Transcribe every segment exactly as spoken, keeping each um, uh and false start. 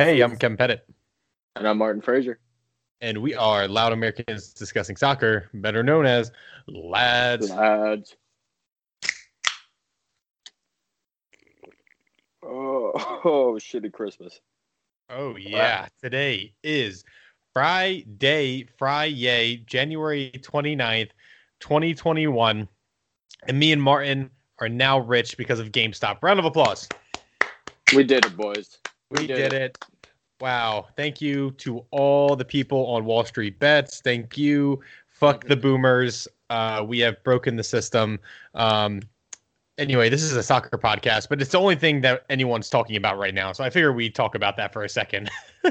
Hey, I'm Kevin Pettit. And I'm Martin Frazier. And we are Loud Americans Discussing Soccer, better known as Lads. Lads. Oh, oh shitty Christmas. Oh, yeah. Wow. Today is Friday, Friday, January twenty-ninth, twenty twenty-one. And me and Martin are now rich because of GameStop. Round of applause. We did it, boys. We, we did, did it. it. Wow. Thank you to all the people on Wall Street Bets. Thank you. Fuck the boomers. Uh, we have broken the system. Um, anyway, this is a soccer podcast, but it's the only thing that anyone's talking about right now. So I figure we talk about that for a second.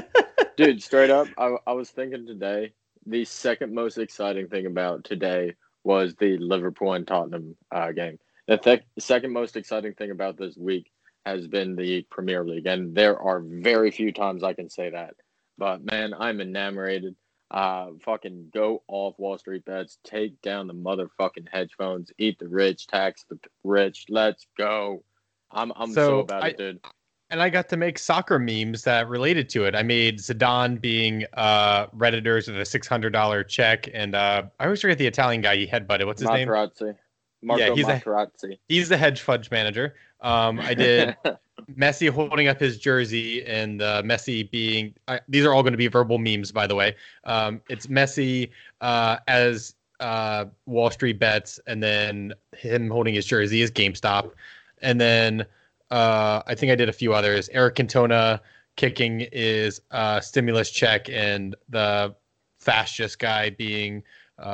Dude, straight up, I, I was thinking today, the second most exciting thing about today was the Liverpool and Tottenham uh, game. The th- second most exciting thing about this week has been the Premier League. And there are very few times I can say that. But, man, I'm enamored. Uh, fucking go off Wall Street Bets. Take down the motherfucking hedge funds. Eat the rich. Tax the rich. Let's go. I'm I'm so, so about I, it, dude. And I got to make soccer memes that related to it. I made Zidane being uh, Redditors with a six hundred dollars check. And uh, I always forget the Italian guy he headbutted. What's his Materazzi. name? Marco yeah, he's Materazzi. A, he's the hedge fudge manager. Um, I did Messi holding up his jersey and uh, Messi being uh, – these are all going to be verbal memes, by the way. Um, it's Messi uh, as uh, Wall Street Bets, and then him holding his jersey is GameStop. And then uh, I think I did a few others. Eric Cantona kicking is uh, stimulus check, and the fascist guy being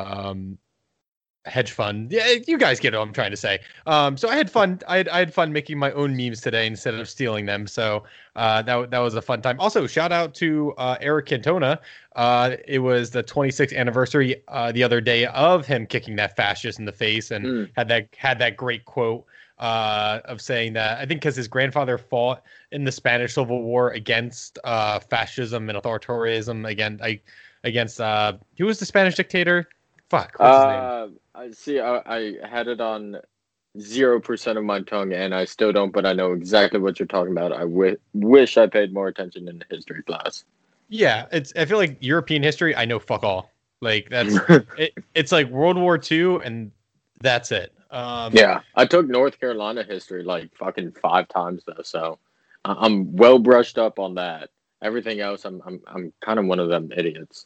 um, – hedge fund. Yeah, you guys get what I'm trying to say. Um, so I had fun. I had, I had fun making my own memes today instead of stealing them. So uh, that that was a fun time. Also, shout out to uh, Eric Cantona. Uh, it was the twenty-sixth anniversary uh, the other day of him kicking that fascist in the face, and mm. had that had that great quote uh, of saying that I think because his grandfather fought in the Spanish Civil War against uh, fascism and authoritarianism. Again, I against uh, who was the Spanish dictator? Fuck. What's his name? Uh, I see. I, I had it on zero percent of my tongue, and I still don't. But I know exactly what you're talking about. I w- wish I paid more attention in history class. Yeah, it's. I feel like European history. I know fuck all. Like that's. it, it's like World War Two, and that's it. Um, yeah, I took North Carolina history like fucking five times though, so I'm well brushed up on that. Everything else, I'm I'm I'm kind of one of them idiots.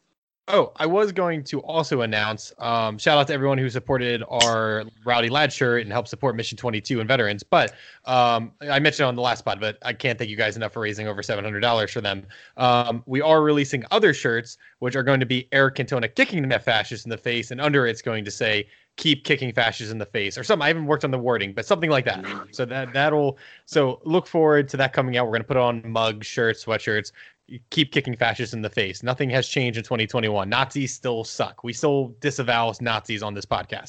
Oh, I was going to also announce, um, shout out to everyone who supported our Rowdy Lad shirt and helped support Mission twenty-two and veterans. But um, I mentioned on the last pod, but I can't thank you guys enough for raising over seven hundred dollars for them. Um, we are releasing other shirts, which are going to be Eric Cantona kicking that fascist in the face. And under it's going to say, keep kicking fascists in the face or something. I haven't worked on the wording, but something like that. So that, that'll, so look forward to that coming out. We're going to put on mugs, shirts, sweatshirts. Keep kicking fascists in the face. Nothing has changed in twenty twenty-one. Nazis still suck. We still disavow Nazis on this podcast.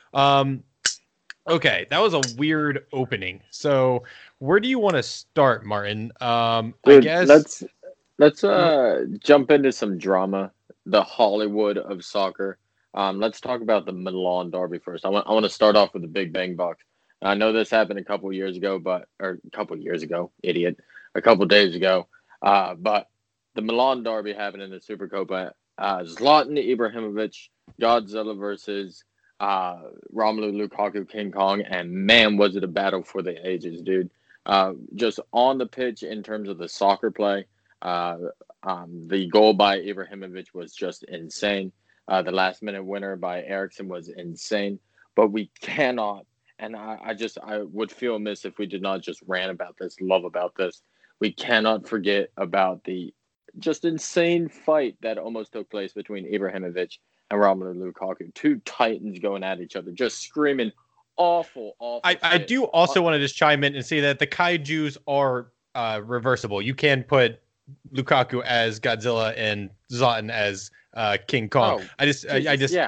Um, okay, that was a weird opening. So where do you want to start, Martin? Um, Dude, I guess let's let's uh jump into some drama. The Hollywood of soccer. Um, let's talk about the Milan derby first. I want I want to start off with the Big Bang Bucks. I know this happened a couple years ago, but or a couple years ago, idiot, a couple days ago. Uh, but the Milan derby happened in the Supercopa. Uh, Zlatan Ibrahimovic, Godzilla versus uh, Romelu Lukaku, King Kong, and man, was it a battle for the ages, dude. Uh, just on the pitch in terms of the soccer play, uh, um, the goal by Ibrahimovic was just insane. Uh, the last-minute winner by Eriksen was insane. But we cannot, and I, I just I would feel amiss if we did not just rant about this, love about this. We cannot forget about the just insane fight that almost took place between Ibrahimovic and Romelu Lukaku. Two titans going at each other, just screaming awful, awful I, I do also want to just chime in and say that the kaijus are uh, reversible. You can put Lukaku as Godzilla and Zlatan as uh, King Kong. Oh, I just, I, I just, yeah.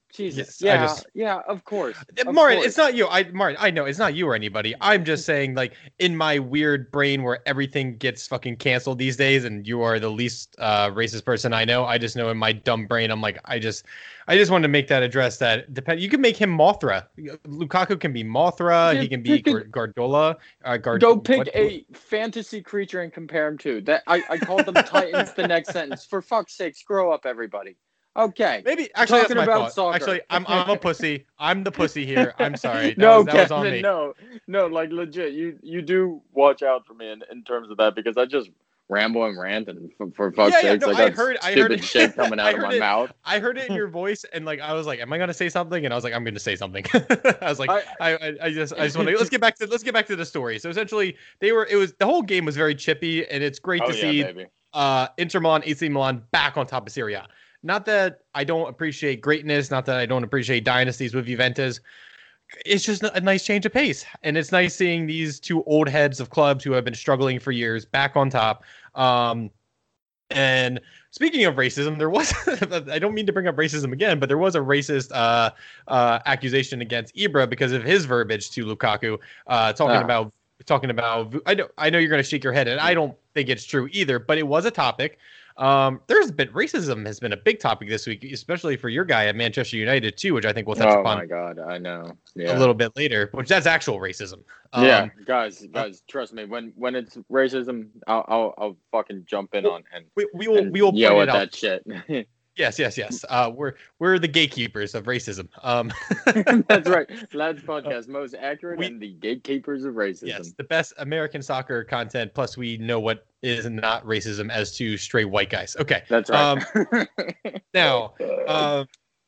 Jesus. Yes, Yeah, I just yeah, of course. Of Martin, course. it's not you. I Martin, I know it's not you or anybody. I'm just saying, like, in my weird brain where everything gets fucking canceled these days, and you are the least uh, racist person I know. I just know in my dumb brain, I'm like, I just, I just wanted to make that address that depend. You can make him Mothra. Lukaku can be Mothra. He Dude, can be pick a- Gar- Gardola. Uh, Gard- Go pick what- a fantasy creature and compare them to. That I, I called them Titans the next sentence. For fuck's sake, grow up, everybody. Okay. Maybe actually Talking that's my about fault. soccer. Actually, I'm I'm a pussy. I'm the pussy here. I'm sorry. That no, was that Kevin, was on me. no, no, like legit. You you do watch out for me in, in terms of that because I just ramble and rant and for, for fuck's Yeah, yeah, sakes, no, I I got heard, I stupid heard it. shit coming I out of heard my it. mouth. I heard it in your voice, and like I was like, "Am I gonna say something?" And I was like, "I'm gonna say something." I was like, I- I, I, I just, I just want to let's get back to let's get back to the story. So essentially, they were, it was the whole game was very chippy, and it's great Oh to yeah, see baby. uh Inter Milan, A C Milan back on top of Serie A. Not that I don't appreciate greatness, not that I don't appreciate dynasties with Juventus. It's just a nice change of pace, and it's nice seeing these two old heads of clubs who have been struggling for years back on top. Um, and speaking of racism, there was I don't mean to bring up racism again, but there was a racist uh, uh, accusation against Ibra because of his verbiage to Lukaku, uh, talking Ah. about talking about. I know I know you're going to shake your head, and I don't think it's true either, but it was a topic. Um, there's been racism has been a big topic this week, especially for your guy at Manchester United too, which I think we'll touch Oh upon my god, I know. Yeah. a little bit later. Which that's actual racism. Um, yeah, guys, guys, trust me. When when it's racism, I'll I'll, I'll fucking jump in Well, on and, we, we will and we will yell point at it out. that shit. Yes, yes, yes. Uh, we're we're the gatekeepers of racism. Um, That's right. Lads Podcast, most accurate We- and the gatekeepers of racism. yes, the best American soccer content. Plus, we know what is not racism as two straight white guys. Okay. That's right. Um, now, uh,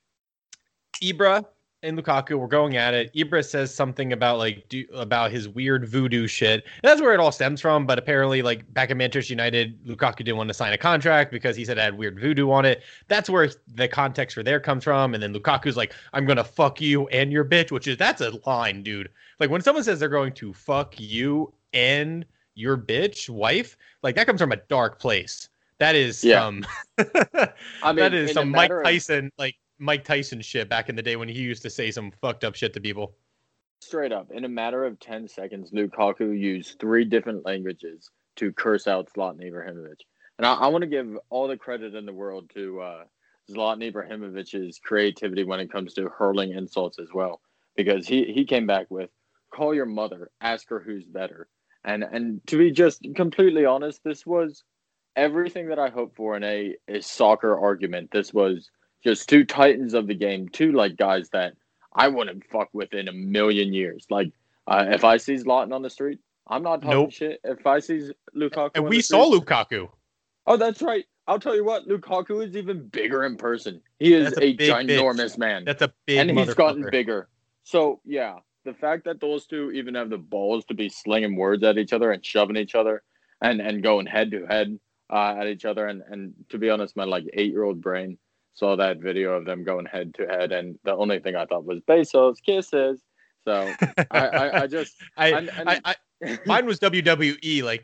Ibra and Lukaku were going at it. Ibra says something about like do, about his weird voodoo shit. And that's where it all stems from. But apparently, like back at Manchester United, Lukaku didn't want to sign a contract because he said it had weird voodoo on it. That's where the context for there comes from. And then Lukaku's like, "I'm gonna fuck you and your bitch," which is that's a line, dude. Like when someone says they're going to fuck you and your bitch wife, like that comes from a dark place. That is Yeah. um, I mean, that is in some a Mike matter of- Tyson like. Mike Tyson shit back in the day when he used to say some fucked up shit to people. Straight up, in a matter of ten seconds, Lukaku used three different languages to curse out Zlatan Ibrahimovic. And I, I want to give all the credit in the world to uh, Zlatan Ibrahimovic's creativity when it comes to hurling insults as well. Because he, he came back with, call your mother, ask her who's better. And and to be just completely honest, this was everything that I hoped for in a, a soccer argument. This was just two titans of the game, two like guys that I wouldn't fuck with in a million years. Like, uh, if I see Zlatan on the street, I'm not talking Nope. shit. If I see Lukaku, And on we the saw street, Lukaku. oh, that's right. I'll tell you what, Lukaku is even bigger in person. He is That's a a, big ginormous bitch. man, That's a big and he's gotten motherfucker. bigger. So yeah, the fact that those two even have the balls to be slinging words at each other and shoving each other, and and going head to head uh, at each other, and and to be honest, my like eight year old brain saw that video of them going head to head, and the only thing I thought was Bezos kisses. So I, I, I just I, and- and- I, I, mine was W W E, like,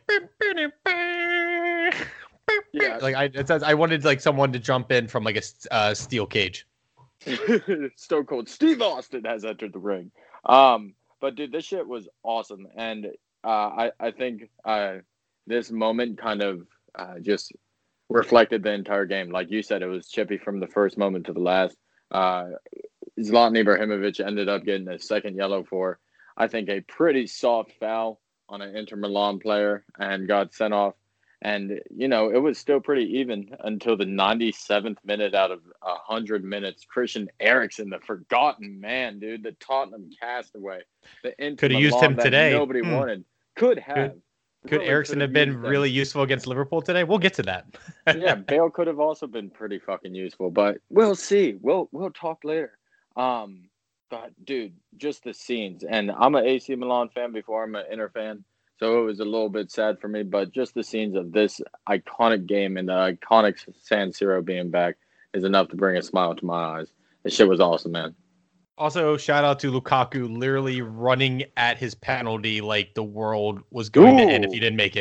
Yeah. like I, it says I wanted like someone to jump in from like a s- uh, steel cage. Stone Cold Steve Austin has entered the ring. Um, but dude, this shit was awesome, and uh, I I think uh, this moment kind of uh, just reflected the entire game. Like you said, it was chippy from the first moment to the last. Uh, Zlatan Ibrahimovic ended up getting a second yellow for, I think, a pretty soft foul on an Inter Milan player and got sent off. And, you know, it was still pretty even until the ninety-seventh minute out of one hundred minutes. Christian Eriksen, the forgotten man, dude, the Tottenham castaway. The Inter Could have used Milan him that today. Nobody Hmm. wanted. Could have. Could Really Ericsson could have been used him. really useful against Liverpool today? We'll get to that. Yeah, Bale could have also been pretty fucking useful, but we'll see. We'll we'll talk later. Um, but dude, just the scenes, and I'm an A C Milan fan before I'm an Inter fan, so it was a little bit sad for me. But just the scenes of this iconic game and the iconic San Siro being back is enough to bring a smile to my eyes. This shit was awesome, man. Also, shout out to Lukaku literally running at his penalty like the world was going to end if Ooh. he didn't make it.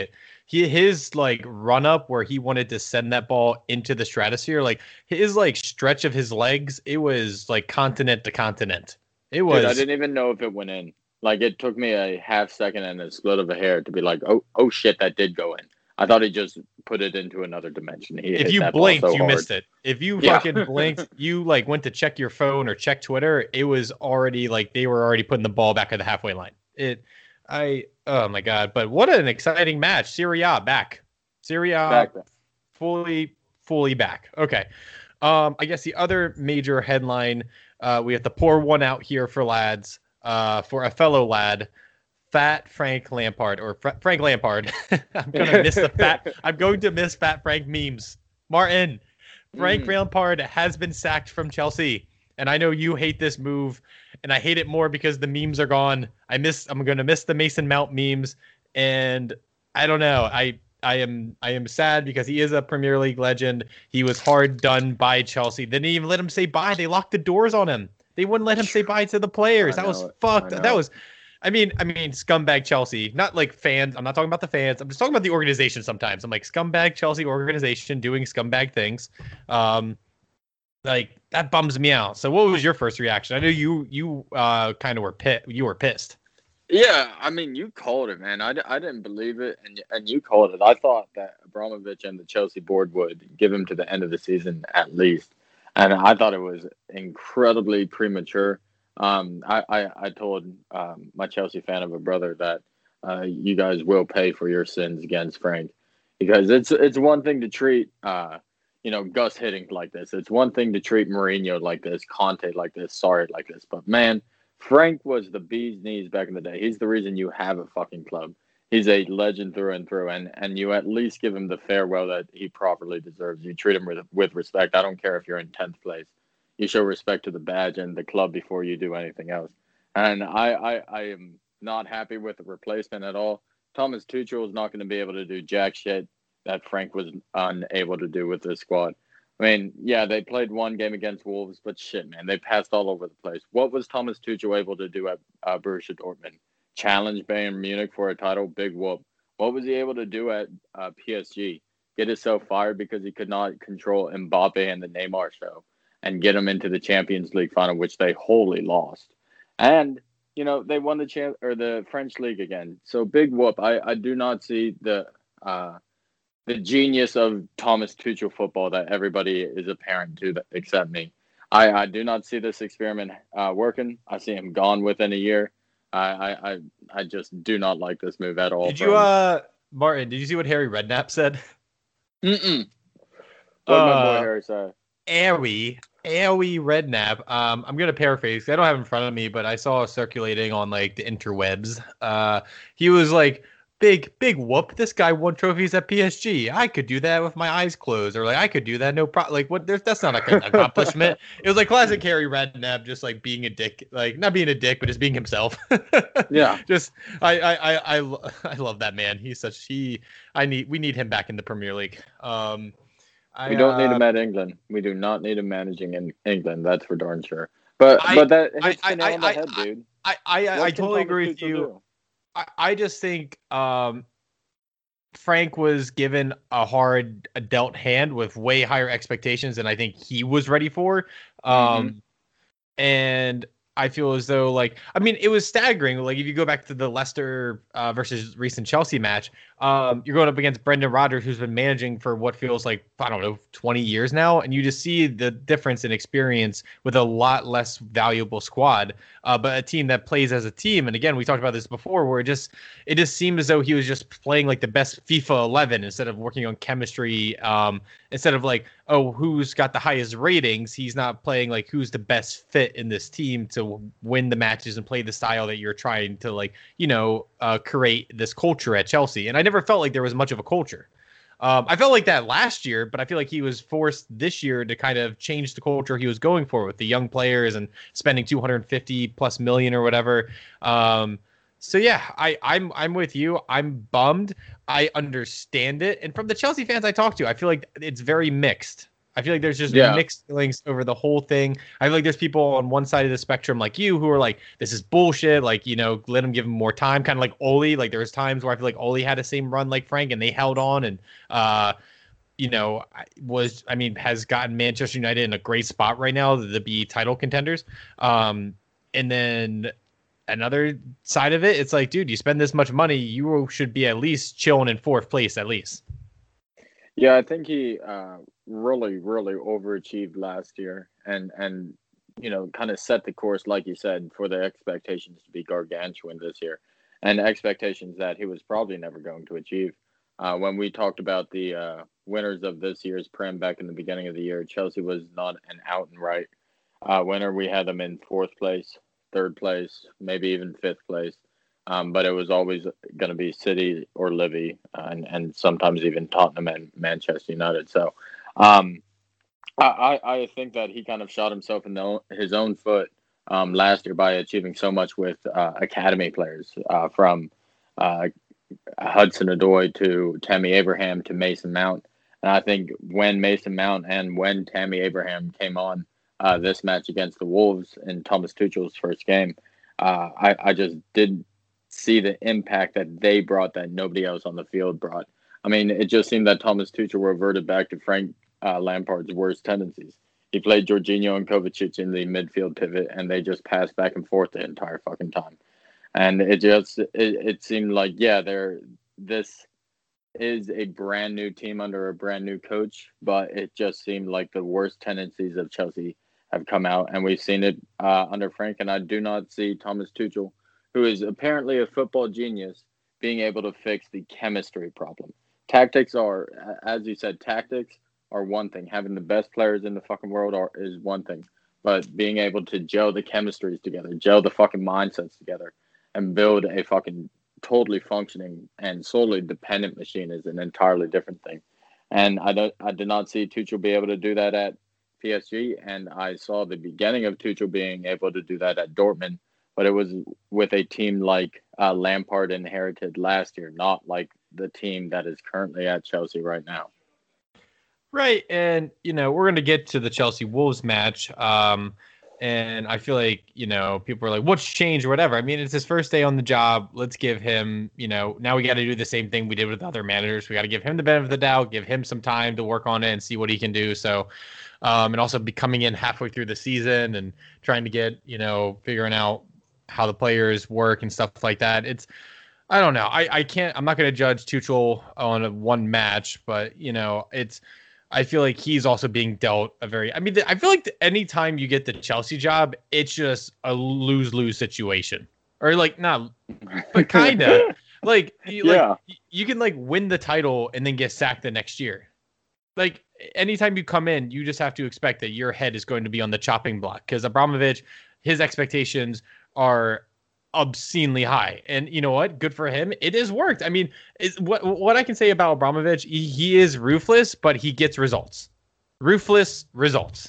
he his like run up where he wanted to send that ball into the stratosphere, like his like stretch of his legs, it was like continent to continent. It was. Dude, I didn't even know if it went in. Like it took me a half second and a split of a hair to be like, oh, oh shit, that did go in. I thought he just put it into another dimension. He if hit you that blinked, ball so you hard. missed it. If you Yeah. fucking blinked, you like went to check your phone or check Twitter, it was already like they were already putting the ball back at the halfway line. It, I, oh my god! But what an exciting match! Serie A back, Serie A Back then. fully, fully back. Okay, um, I guess the other major headline, uh, we have to pour one out here for lads, uh, for a fellow lad. Fat Frank Lampard or Fra- Frank Lampard. I'm gonna miss the fat. I'm going to miss Fat Frank memes. Martin, Frank Mm. Lampard has been sacked from Chelsea, and I know you hate this move, and I hate it more because the memes are gone. I miss. I'm gonna miss the Mason Mount memes, and I don't know. I I am I am sad because he is a Premier League legend. He was hard done by Chelsea. They didn't even let him say bye. They locked the doors on him. They wouldn't let him say bye to the players. I That was know it. fucked. I know That it. was. I mean, I mean, scumbag Chelsea, not like fans. I'm not talking about the fans. I'm just talking about the organization. Sometimes I'm like scumbag Chelsea organization doing scumbag things. Um, like that bums me out. So, what was your first reaction? I know you you uh kind of were pit. You were pissed. Yeah, I mean, you called it, man. I, d- I didn't believe it, and and you called it. I thought that Abramovich and the Chelsea board would give him to the end of the season at least, and I thought it was incredibly premature. Um, I, I, I told um, my Chelsea fan of a brother that uh, you guys will pay for your sins against Frank, because it's it's one thing to treat uh, you know Gus Hiddink like this. It's one thing to treat Mourinho like this, Conte like this, Sarri like this, but man. Frank was the bee's knees back in the day. He's the reason you have a fucking club. He's a legend through and through, and, and you at least give him the farewell that he properly deserves. You treat him with with respect. I don't care if you're in tenth place. You show respect to the badge and the club before you do anything else. And I, I, I am not happy with the replacement at all. Thomas Tuchel is not going to be able to do jack shit that Frank was unable to do with this squad. I mean, yeah, they played one game against Wolves, but shit, man, they passed all over the place. What was Thomas Tuchel able to do at uh, Borussia Dortmund? Challenge Bayern Munich for a title? Big whoop. What was he able to do at uh, P S G? Get himself fired because he could not control Mbappe and the Neymar show and get him into the Champions League final, which they wholly lost. And, you know, they won the champ or the French league again. So big whoop. I, I do not see the uh, the genius of Thomas Tuchel football that everybody is apparent to except me. I, I do not see this experiment uh, working. I see him gone within a year. I, I I I just do not like this move at all. Did from- you, uh, Martin? Did you see what Harry Redknapp said? Mm-mm. What did my boy Uh, Harry say? Aowie, Aowie Redknapp. Um, I'm gonna paraphrase. I don't have it in front of me, but I saw it circulating on like the interwebs. Uh, he was like, "Big, big whoop! This guy won trophies at P S G. I could do that with my eyes closed, or like I could do that no problem. Like what? There's that's not a, an accomplishment. It was like classic Harry Redknapp, just like being a dick, like not being a dick, but just being himself. Yeah. Just I I I I, lo- I love that man. He's such he. I need we need him back in the Premier League. Um. I, We don't need uh, him at England. We do not need him managing in England. That's for darn sure. But I- but that I- hits the I- nail on the I- head, I- dude. I, I, I, What I can totally Thomas agree with Tuchel you. do? I, I just think um, Frank was given a hard a dealt hand with way higher expectations than I think he was ready for. Um, And I feel as though, like, I mean, it was staggering. Like, if you go back to the Leicester uh, versus recent Chelsea match, um, you're going up against Brendan Rodgers, who's been managing for what feels like, I don't know, twenty years now. And you just see the difference in experience with a lot less valuable squad, uh, but a team that plays as a team. And again, we talked about this before, where it just it just seemed as though he was just playing like the best FIFA eleven instead of working on chemistry. Um, instead of like, oh, who's got the highest ratings? He's not playing like who's the best fit in this team to win the matches and play the style that you're trying to, like, you know, uh, create this culture at Chelsea. And I never felt like there was much of a culture. Um, I felt like that last year, but I feel like he was forced this year to kind of change the culture he was going for with the young players and spending two hundred fifty plus million or whatever. Um, so yeah, I, I'm I'm with you. I'm bummed. I understand it, and from the Chelsea fans I talked to, I feel like it's very mixed. I feel like there's just Yeah. mixed feelings over the whole thing. I feel like there's people on one side of the spectrum like you who are like, this is bullshit. Like, you know, let him give him more time. Kind of like Ole. Like there was times where I feel like Ole had the same run like Frank and they held on and, uh, you know, was, I mean, has gotten Manchester United in a great spot right now to be title contenders. Um, and then another side of it, it's like, dude, you spend this much money, you should be at least chilling in fourth place at least. Yeah, I think he uh, really, really overachieved last year, and and you know, kind of set the course, like you said, for the expectations to be gargantuan this year, and expectations that he was probably never going to achieve. Uh, when we talked about the uh, winners of this year's Prem back in the beginning of the year, Chelsea was not an out and right uh, winner. We had them in fourth place, third place, maybe even fifth place. Um, but it was always going to be City or Livy, uh, and and sometimes even Tottenham and Manchester United. So, um, I I think that he kind of shot himself in the, his own foot um, last year by achieving so much with uh, academy players uh, from uh, Hudson Odoi to Tammy Abraham to Mason Mount. And I think when Mason Mount and when Tammy Abraham came on uh, this match against the Wolves in Thomas Tuchel's first game, uh, I I just did see the impact that they brought that nobody else on the field brought. I mean, it just seemed that Thomas Tuchel reverted back to Frank uh, Lampard's worst tendencies. He played Jorginho and Kovacic in the midfield pivot, and they just passed back and forth the entire fucking time. And it just it, it seemed like, yeah, they're this is a brand new team under a brand new coach, but it just seemed like the worst tendencies of Chelsea have come out, and we've seen it uh, under Frank. And I do not see Thomas Tuchel, who is apparently a football genius, being able to fix the chemistry problem. Tactics are, as you said, tactics are one thing. Having the best players in the fucking world are, is one thing. But being able to gel the chemistries together, gel the fucking mindsets together, and build a fucking totally functioning and solely dependent machine is an entirely different thing. And I don't, I did not see Tuchel be able to do that at P S G, and I saw the beginning of Tuchel being able to do that at Dortmund, but it was with a team like uh, Lampard inherited last year, not like the team that is currently at Chelsea right now. Right. And, you know, we're going to get to the Chelsea Wolves match. Um, and I feel like, you know, people are like, what's changed or whatever. I mean, it's his first day on the job. Let's give him, you know, now we got to do the same thing we did with other managers. We got to give him the benefit of the doubt, give him some time to work on it and see what he can do. So, um, and also be coming in halfway through the season and trying to get, you know, figuring out how the players work and stuff like that. It's, I don't know. I, I can't, I'm not going to judge Tuchel on a one match, but, you know, it's, I feel like he's also being dealt a very, I mean, I feel like anytime you get the Chelsea job, it's just a lose-lose situation or like, not, but kind of like, you, yeah. like you can like win the title and then get sacked the next year. Like anytime you come in, you just have to expect that your head is going to be on the chopping block because Abramovich, his expectations are obscenely high. And you know what? Good for him. It has worked. I mean, it's, what what I can say about Abramovich, he, he is ruthless, but he gets results. Ruthless results.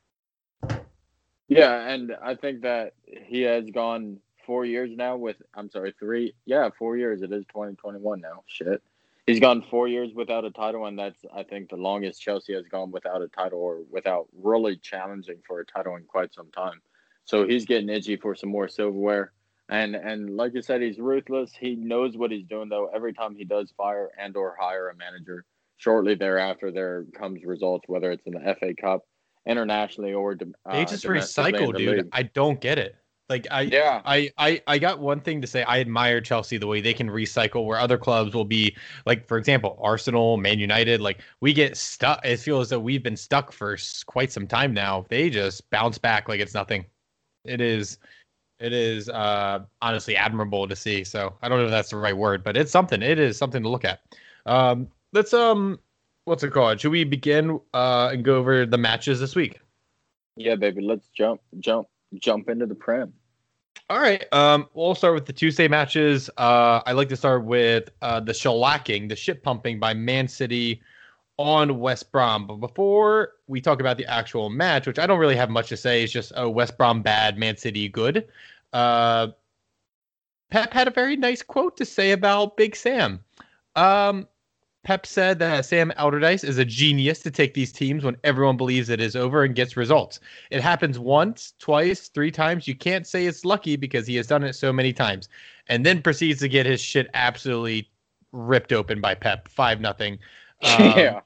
Yeah, and I think that he has gone four years now with, I'm sorry, three. Yeah, four years. It is twenty twenty-one now. Shit. He's gone four years without a title, and that's, I think, the longest Chelsea has gone without a title or without really challenging for a title in quite some time. So he's getting itchy for some more silverware. And and like you said, he's ruthless. He knows what he's doing, though. Every time he does fire and or hire a manager, shortly thereafter there comes results, whether it's in the F A Cup, internationally, or uh, they just recycle, dude. league. I don't get it. Like I, yeah, I, I, I got one thing to say. I admire Chelsea the way they can recycle, where other clubs will be like, for example, Arsenal, Man United. Like we get stuck. It feels as though we've been stuck for quite some time now. They just bounce back like it's nothing. It is. It is uh, honestly admirable to see. So I don't know if that's the right word, but it's something. It is something to look at. Um, let's um, what's it called? Should we begin uh, and go over the matches this week? Yeah, baby. Let's jump, jump, jump into the Prem. All right. Um, we'll start with the Tuesday matches. Uh, I like to start with uh, the shellacking, the shit pumping by Man City on West Brom. But before we talk about the actual match, which I don't really have much to say, it's just oh, West Brom bad, Man City good. Uh, Pep had a very nice quote to say about Big Sam. Um, Pep said that Sam Allardyce is a genius to take these teams when everyone believes it is over and gets results. It happens once, twice, three times. You can't say it's lucky because he has done it so many times. And then proceeds to get his shit absolutely ripped open by Pep, five nothing. Um, yeah.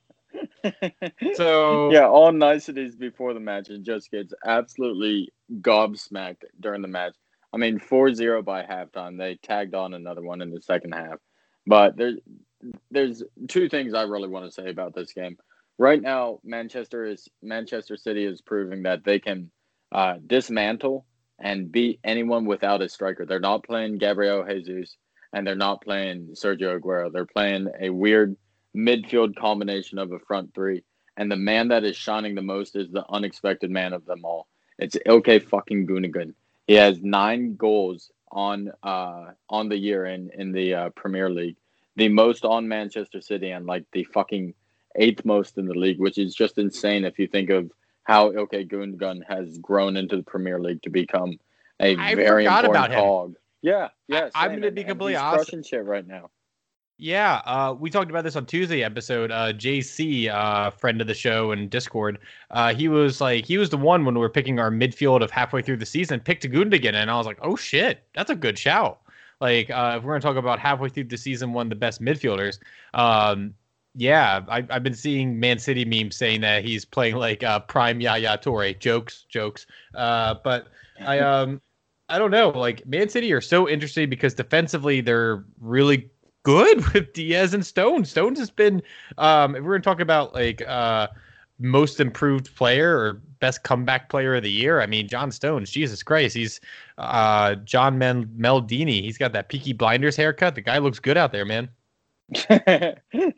so yeah, all niceties before the match, and just gets absolutely gobsmacked during the match. I mean, four zero by halftime. They tagged on another one in the second half. But there's there's two things I really want to say about this game. Right now, Manchester is Manchester City is proving that they can uh, dismantle and beat anyone without a striker. They're not playing Gabriel Jesus and they're not playing Sergio Aguero. They're playing a weird midfield combination of a front three. And the man that is shining the most is the unexpected man of them all. It's Ilkay fucking Gundogan. He has nine goals on uh on the year in in the uh, Premier League, the most on Manchester City, and like the fucking eighth most in the league, which is just insane if you think of how Ilkay Gundogan has grown into the Premier League to become a I very forgot important about him. cog. Yeah, yeah. I, I'm same, gonna and- be and completely he's honest. crushing shit right now. Yeah, uh, we talked about this on Tuesday episode. Uh, J C, uh, friend of the show and Discord, uh, he was like, he was the one when we were picking our midfield of halfway through the season, picked Gundogan, and I was like, oh shit, that's a good shout. Like, uh, if we're gonna talk about halfway through the season, one of the best midfielders, um, yeah, I, I've been seeing Man City memes saying that he's playing like uh, prime Yaya Toure. Jokes, jokes. Uh, but I um, I don't know. Like Man City are so interesting because defensively they're really good with Diaz and Stones. Stones has been, um, if we're gonna talk about like uh, most improved player or best comeback player of the year, I mean John Stones. Jesus Christ, he's uh, John Men- Meldini. He's got that Peaky Blinders haircut. The guy looks good out there, man. yeah,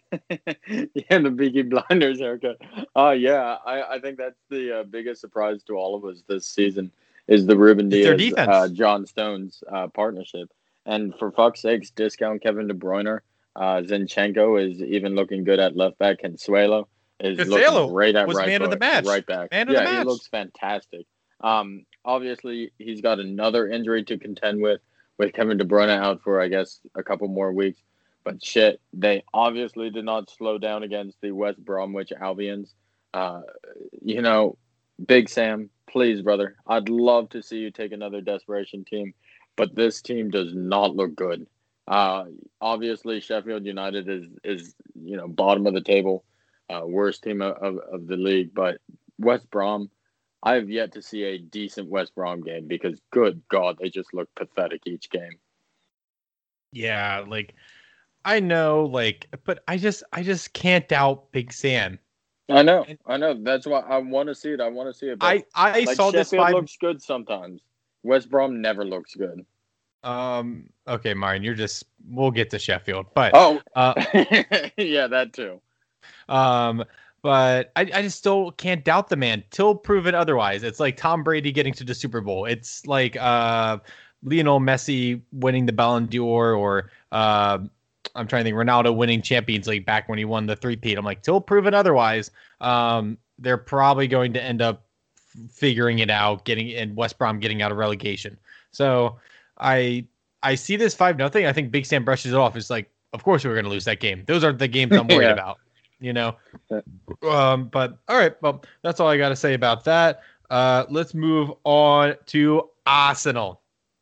the Peaky Blinders haircut. Oh, uh, yeah. I, I think that's the uh, biggest surprise to all of us this season is the Ruben It's their Diaz, defense. uh, John Stones uh, partnership. And for fuck's sakes, discount Kevin De Bruyne. Uh, Zinchenko is even looking good at left back. Consuelo is Cancelo looking great at was right man of the back. match. Right back. Man of yeah, the match. he looks fantastic. Um, obviously, he's got another injury to contend with, with Kevin De Bruyne out for, I guess, a couple more weeks. But shit, they obviously did not slow down against the West Bromwich Albions. Uh, you know, Big Sam, please, brother, I'd love to see you take another desperation team, but this team does not look good. Uh, obviously, Sheffield United is, is you know, bottom of the table, uh, worst team of, of, of the league. But West Brom, I have yet to see a decent West Brom game because, good God, they just look pathetic each game. Yeah, like... I know, like, but I just, I just can't doubt Big Sam. I know, I know. That's why I want to see it. I want to see it. But I, I like saw Sheffield this five. looks good sometimes. West Brom never looks good. Um. Okay, Martin, you're just. We'll get to Sheffield, but oh, uh, yeah, that too. Um, but I, I just still can't doubt the man till proven otherwise. It's like Tom Brady getting to the Super Bowl. It's like uh, Lionel Messi winning the Ballon d'Or, or uh. I'm trying to think Ronaldo winning Champions League back when he won the three-peat. I'm like, till proven otherwise, um, they're probably going to end up figuring it out, getting in West Brom getting out of relegation. So I I see this five nothing. I think Big Sam brushes it off. It's like, of course we're going to lose that game. Those are the games I'm worried yeah. about, you know. Um, but all right, well, that's all I got to say about that. Uh, let's move on to Arsenal.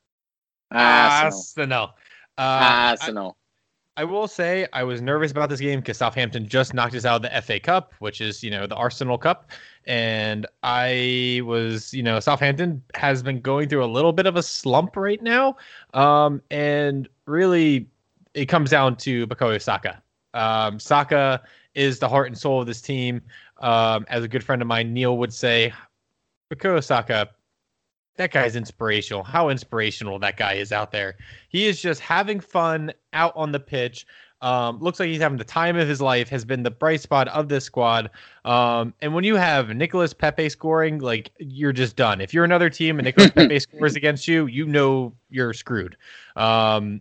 Arsenal. Arsenal. Uh, Arsenal. I, I will say I was nervous about this game because Southampton just knocked us out of the F A Cup, which is, you know, the Arsenal Cup. And I was, you know, Southampton has been going through a little bit of a slump right now. Um, and really, it comes down to Bukayo Saka. Um, Saka is the heart and soul of this team. Um, as a good friend of mine, Neil, would say, Bukayo Saka, that guy's inspirational. How inspirational that guy is out there. He is just having fun out on the pitch. Um, looks like he's having the time of his life, has been the bright spot of this squad. Um, and when you have Nicolas Pepe scoring, like, you're just done. If you're another team and Nicolas Pepe scores against you, you know you're screwed. Um,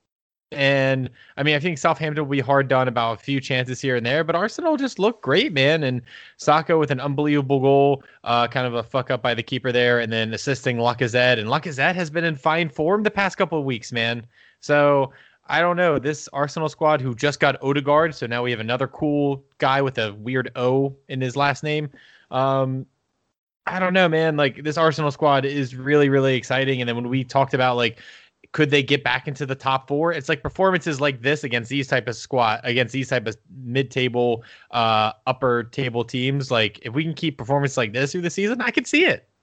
And I mean, I think Southampton will be hard done about a few chances here and there, but Arsenal just looked great, man. And Saka with an unbelievable goal, uh, kind of a fuck up by the keeper there, and then assisting Lacazette. And Lacazette has been in fine form the past couple of weeks, man. So I don't know. This Arsenal squad who just got Odegaard, so now we have another cool guy with a weird O in his last name. Um, I don't know, man. Like this Arsenal squad is really, really exciting. And then when we talked about like, could they get back into the top four? It's like performances like this against these type of squad, against these type of mid-table, uh, upper table teams. Like if we can keep performance like this through the season, I could see it.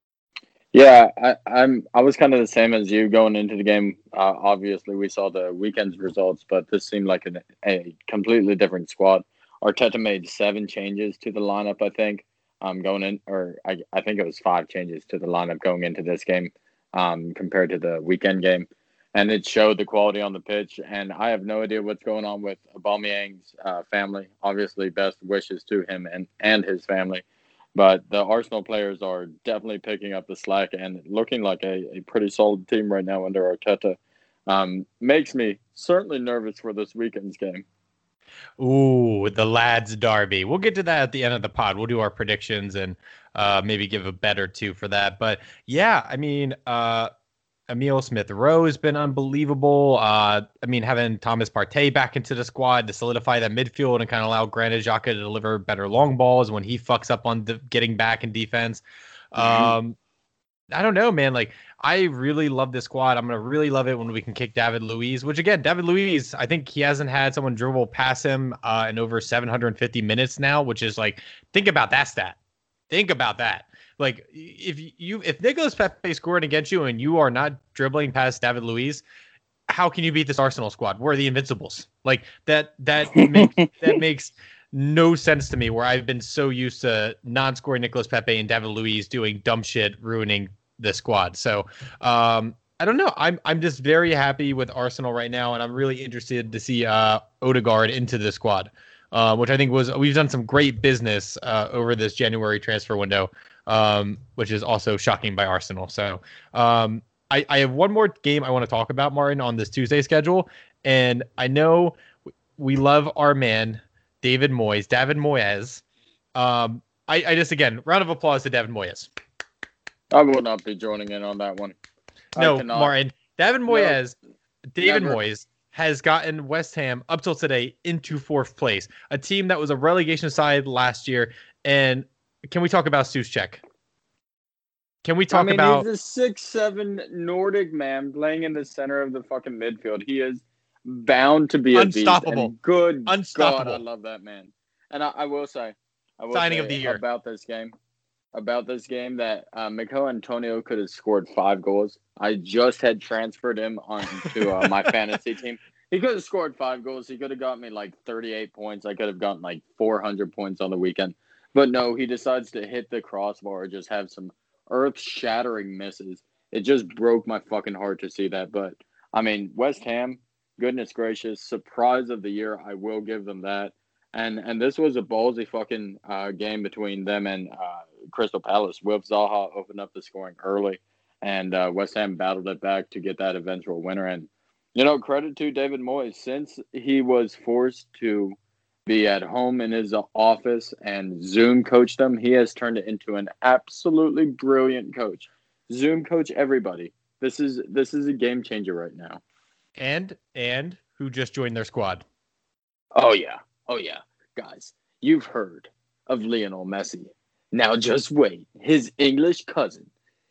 Yeah, I, I'm. I was kind of the same as you going into the game. Uh, obviously, we saw the weekend's results, but this seemed like an, a completely different squad. Arteta made seven changes to the lineup, I think, um, going in, or I, I think it was five changes to the lineup going into this game, um, compared to the weekend game, and it showed the quality on the pitch. And I have no idea what's going on with Aubameyang's uh, family. Obviously, best wishes to him and and his family. But the Arsenal players are definitely picking up the slack and looking like a, a pretty solid team right now under Arteta. Um, makes me certainly nervous for this weekend's game. Ooh, the lads derby. We'll get to that at the end of the pod. We'll do our predictions and uh, maybe give a bet or two for that. But yeah, I mean, uh, Emil Smith Rowe has been unbelievable. Uh, I mean, having Thomas Partey back into the squad to solidify that midfield and kind of allow Granit Xhaka to deliver better long balls when he fucks up on the, getting back in defense. Mm-hmm. Um, I don't know, man. Like, I really love this squad. I'm going to really love it when we can kick David Luiz, which, again, David Luiz, I think he hasn't had someone dribble past him uh, in over seven hundred fifty minutes now, which is like, think about that stat. Think about that. Like if you if Nicolas Pepe scored against you and you are not dribbling past David Luiz, how can you beat this Arsenal squad? We're the Invincibles. Like that that makes that makes no sense to me. Where I've been so used to non-scoring Nicolas Pepe and David Luiz doing dumb shit, ruining the squad. So um, I don't know. I'm I'm just very happy with Arsenal right now, and I'm really interested to see uh, Odegaard into the squad, uh, which I think was we've done some great business uh, over this January transfer window. Um, which is also shocking by Arsenal. So um, I, I have one more game I want to talk about, Martin, on this Tuesday schedule. And I know we love our man, David Moyes, David Moyes. Um, I, I just, again, round of applause to David Moyes. I will not be joining in on that one. No, Martin. David Moyes, no, David never. Moyes has gotten West Ham up till today into fourth place, a team that was a relegation side last year. And can we talk about Souček? Can we talk I mean, about... he's a six seven Nordic man playing in the center of the fucking midfield. He is bound to be unstoppable. A beast. And good unstoppable. God, I love that man. And I, I will say, I will Signing say of the year. about this game, about this game that uh, Mikel Antonio could have scored five goals. I just had transferred him onto uh, my fantasy team. He could have scored five goals. He could have got me like thirty-eight points. I could have gotten like four hundred points on the weekend. But no, he decides to hit the crossbar or just have some earth-shattering misses. It just broke my fucking heart to see that. But, I mean, West Ham, goodness gracious, surprise of the year. I will give them that. And and this was a ballsy fucking uh, game between them and uh, Crystal Palace. Wilf Zaha opened up the scoring early, and uh, West Ham battled it back to get that eventual winner. And, you know, credit to David Moyes. Since he was forced to be at home in his office and Zoom coach them, he has turned it into an absolutely brilliant coach. Zoom coach everybody. This is this is a game changer right now. And and who just joined their squad? Oh yeah, oh yeah, guys, you've heard of Lionel Messi. Now just wait, his English cousin,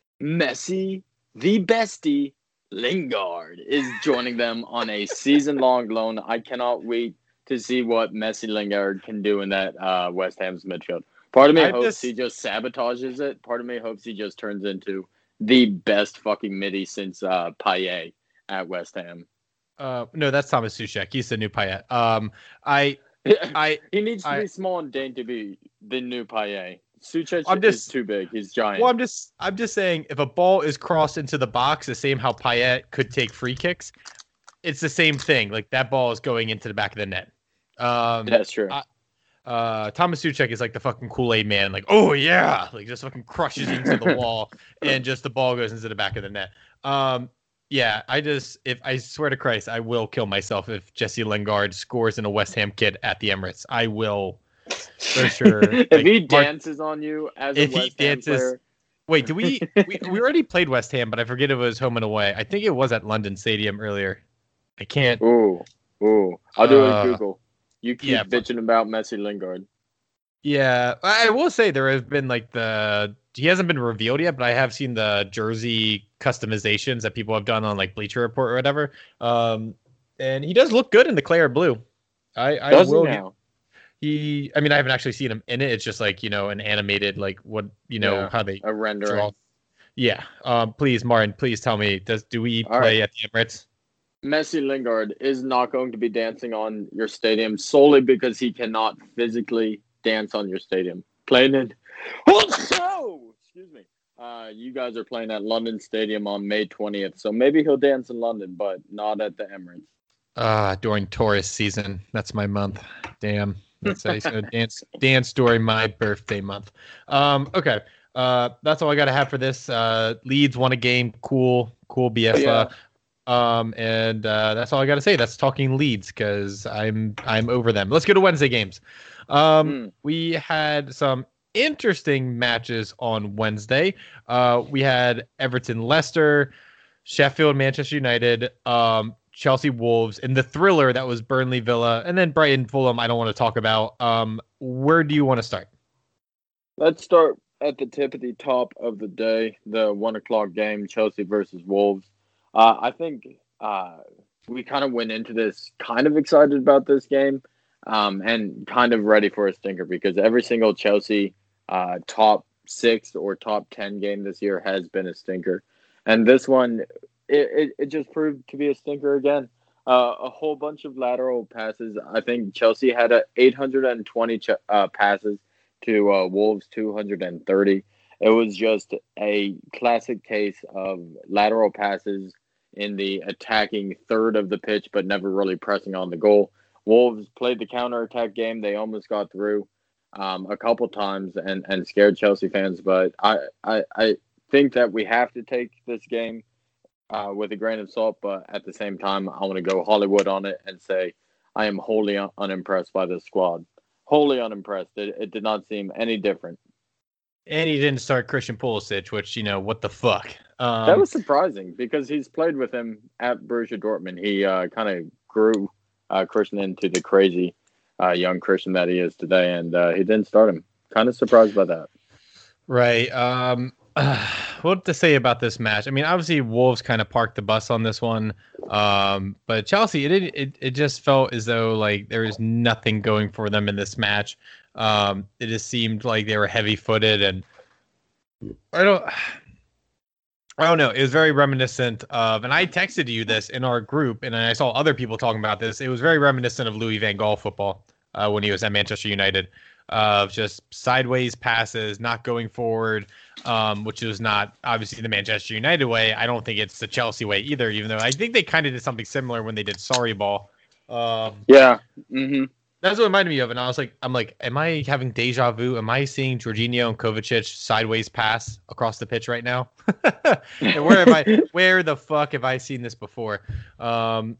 Messi, the bestie, Lingard, is joining them on a season-long loan. I cannot wait to see what Messi Lingard can do in that uh, West Ham's midfield. Part of me I hopes just... he just sabotages it. Part of me hopes he just turns into the best fucking midi since uh, Payet at West Ham. Uh, no, that's Thomas Souček. He's the new Payet. Um, I, I, he needs to I, be small and dainty to be the new Payet. Souček I'm just, is too big. He's giant. Well, I'm just, I'm just saying, if a ball is crossed into the box, the same how Payet could take free kicks, it's the same thing. Like that ball is going into the back of the net. Um, That's true. I, uh, Thomas Souček is like the fucking Kool-Aid man. Like, oh yeah, like just fucking crushes into the wall, and just the ball goes into the back of the net. Um, yeah, I just, if I swear to Christ, I will kill myself if Jesse Lingard scores in a West Ham kit at the Emirates. I will, for sure. if like, he Mark, dances on you as if a West he Ham dances. player. Wait, do we, we we already played West Ham, but I forget it was home and away. I think it was at London Stadium earlier. I can't. Ooh, ooh. I'll do a Uh, Google. You yeah, keep bitching about Messi Lingard. yeah. I will say there have been like the he hasn't been revealed yet, but I have seen the jersey customizations that people have done on like Bleacher Report or whatever. Um, and he does look good in the Claire blue. I I Does he will give now? he. I mean, I haven't actually seen him in it. It's just like you know an animated like what you know Yeah, how they a draw. rendering. Yeah. Um. Please, Martin. Please tell me. Does do we All right. play at the Emirates? Messi Lingard is not going to be dancing on your stadium solely because he cannot physically dance on your stadium. Playing it. Also, excuse me. Uh, you guys are playing at London Stadium on May twentieth, so maybe he'll dance in London, but not at the Emirates. Uh, during tourist season. That's my month. Damn. That's how he's gonna dance dance during my birthday month. Um, okay. Uh, that's all I gotta have for this. Uh, Leeds won a game. Cool, cool Yeah. Bielsa. Um, and uh, that's all I gotta say. That's talking Leeds because I'm I'm over them. Let's go to Wednesday games. Um, Mm. we had some interesting matches on Wednesday. Uh, we had Everton Leicester, Sheffield Manchester United, um, Chelsea Wolves, and the thriller that was Burnley Villa, and then Brighton Fulham. I don't want to talk about. Um, where do you want to start? Let's start at the tip of the top of the day, the one o'clock game, Chelsea versus Wolves. Uh, I think uh, we kind of went into this kind of excited about this game um, and kind of ready for a stinker because every single Chelsea uh, top six or top ten game this year has been a stinker. And this one, it, it, it just proved to be a stinker again. Uh, a whole bunch of lateral passes. I think Chelsea had a eight hundred twenty ch- uh, passes to uh, Wolves two hundred thirty. It was just a classic case of lateral passes in the attacking third of the pitch, but never really pressing on the goal. Wolves played the counterattack game. They almost got through um, a couple times and, and scared Chelsea fans. But I, I, I think that we have to take this game uh, with a grain of salt. But at the same time, I want to go Hollywood on it and say I am wholly un- unimpressed by this squad. Wholly unimpressed. It, it did not seem any different. And he didn't start Christian Pulisic, which you know what the fuck. That Um, was surprising because he's played with him at Borussia Dortmund. He uh, kind of grew uh, Christian into the crazy uh, young Christian that he is today, and uh, he didn't start him. Kind of surprised by that. right. Um, what to say about this match? I mean, obviously Wolves kind of parked the bus on this one, um, but Chelsea, it, it it just felt as though like there was nothing going for them in this match. Um, it just seemed like they were heavy-footed, and I don't. I don't know. It was very reminiscent of, and I texted you this in our group, and I saw other people talking about this. It was very reminiscent of Louis Van Gaal football uh, when he was at Manchester United, of just sideways passes, not going forward, um, which was not obviously the Manchester United way. I don't think it's the Chelsea way either, even though I think they kind of did something similar when they did Sorry Ball. Um, Yeah. Mm-hmm. that's what it reminded me of, and I was like, I'm like, am I having deja vu? Am I seeing Jorginho and Kovacic sideways pass across the pitch right now? And where am I? Where the fuck have I seen this before? Um.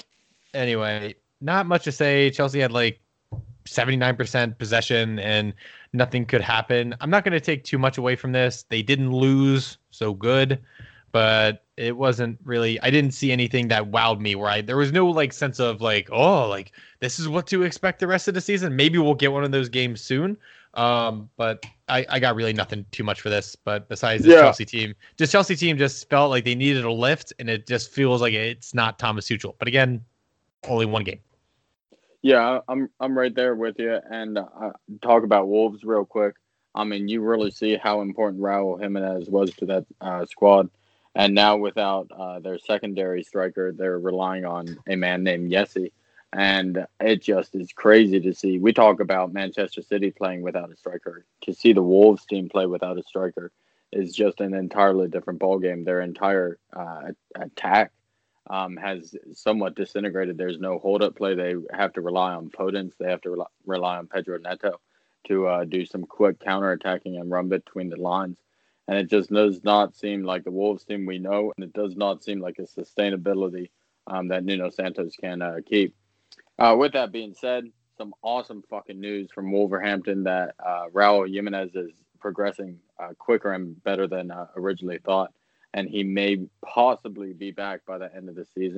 Anyway, not much to say. Chelsea had like seventy-nine percent possession, and nothing could happen. I'm not going to take too much away from this. They didn't lose, so good, but it wasn't really. I didn't see anything that wowed me. Where I there was no like sense of like, oh, like this is what to expect the rest of the season. Maybe we'll get one of those games soon. Um, but I, I got really nothing too much for this. But besides this Yeah. Chelsea team, this Chelsea team just felt like they needed a lift, and it just feels like it's not Thomas Tuchel. But again, only one game. Yeah, I'm I'm right there with you. And uh, talk about Wolves real quick. I mean, you really see how important Raul Jimenez was to that uh, squad. And now without uh, their secondary striker, they're relying on a man named Yessi. And it just is crazy to see. We talk about Manchester City playing without a striker. To see the Wolves team play without a striker is just an entirely different ballgame. Their entire uh, attack um, has somewhat disintegrated. There's no hold-up play. They have to rely on Podence. They have to rely, rely on Pedro Neto to uh, do some quick counter-attacking and run between the lines. And it just does not seem like the Wolves team we know, and it does not seem like a sustainability um, that Nuno Santos can uh, keep. Uh, with that being said, some awesome fucking news from Wolverhampton that uh, Raul Jimenez is progressing uh, quicker and better than uh, originally thought, and he may possibly be back by the end of the season.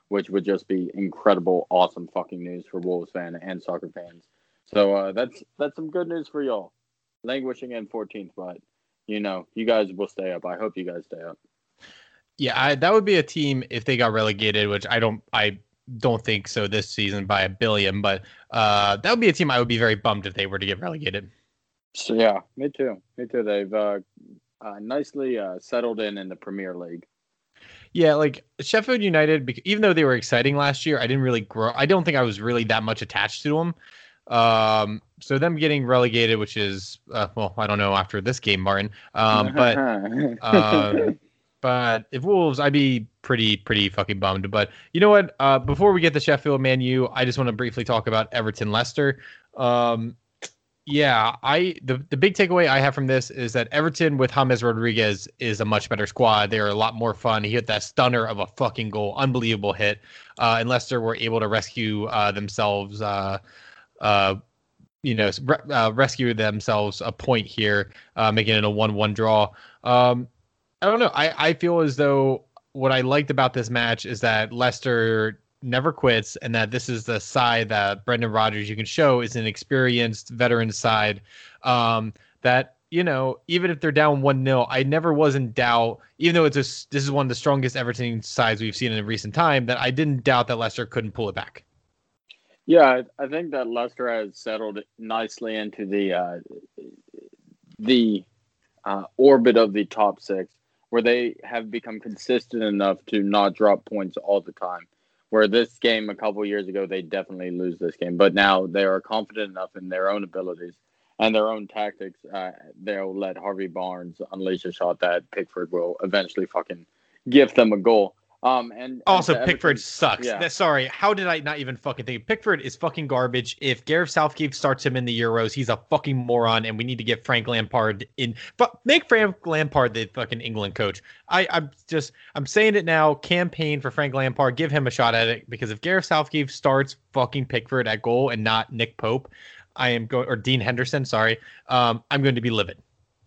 which would just be incredible, awesome fucking news for Wolves fans and soccer fans. So uh, that's that's some good news for y'all. Languishing in fourteenth, but you know, you guys will stay up. I hope you guys stay up. Yeah, I, that would be a team if they got relegated, which I don't, I don't think so this season by a billion. But uh, that would be a team I would be very bummed if they were to get relegated. So yeah, me too. Me too. They've uh, uh, nicely uh, settled in in the Premier League. Yeah, like Sheffield United, even though they were exciting last year, I didn't really grow. I don't think I was really that much attached to them. Um, so them getting relegated, which is, uh, well, I don't know after this game, Martin. Um, but um, but if Wolves, I'd be pretty pretty fucking bummed. But you know what? Uh, before we get to Sheffield, Man U, I just want to briefly talk about Everton Leicester. Um, Yeah, I the, the big takeaway I have from this is that Everton with James Rodriguez is a much better squad. They're a lot more fun. He hit that stunner of a fucking goal, unbelievable hit. Uh, and Leicester were able to rescue uh, themselves, uh, uh, you know, uh, rescue themselves a point here, uh, making it a one one draw. Um, I don't know. I, I feel as though what I liked about this match is that Leicester never quits, and that this is the side that Brendan Rodgers you can show is an experienced veteran side. Um, that you know, even if they're down one nil, I never was in doubt. Even though it's a, this is one of the strongest Everton sides we've seen in recent time, that I didn't doubt that Leicester couldn't pull it back. Yeah, I think that Leicester has settled nicely into the uh, the uh, orbit of the top six, where they have become consistent enough to not drop points all the time. Where this game a couple years ago, they definitely lose this game. But now they are confident enough in their own abilities and their own tactics. Uh, they'll let Harvey Barnes unleash a shot that Pickford will eventually fucking gift them a goal. Um, and also, and Pickford Everton, sucks. Yeah. Sorry, how did I not even fucking think? Pickford is fucking garbage. If Gareth Southgate starts him in the Euros, he's a fucking moron, and we need to get Frank Lampard in. But make Frank Lampard the fucking England coach. I, I'm just, I'm saying it now. Campaign for Frank Lampard. Give him a shot at it, because if Gareth Southgate starts fucking Pickford at goal and not Nick Pope, I am going, or Dean Henderson. Sorry, um, I'm going to be livid.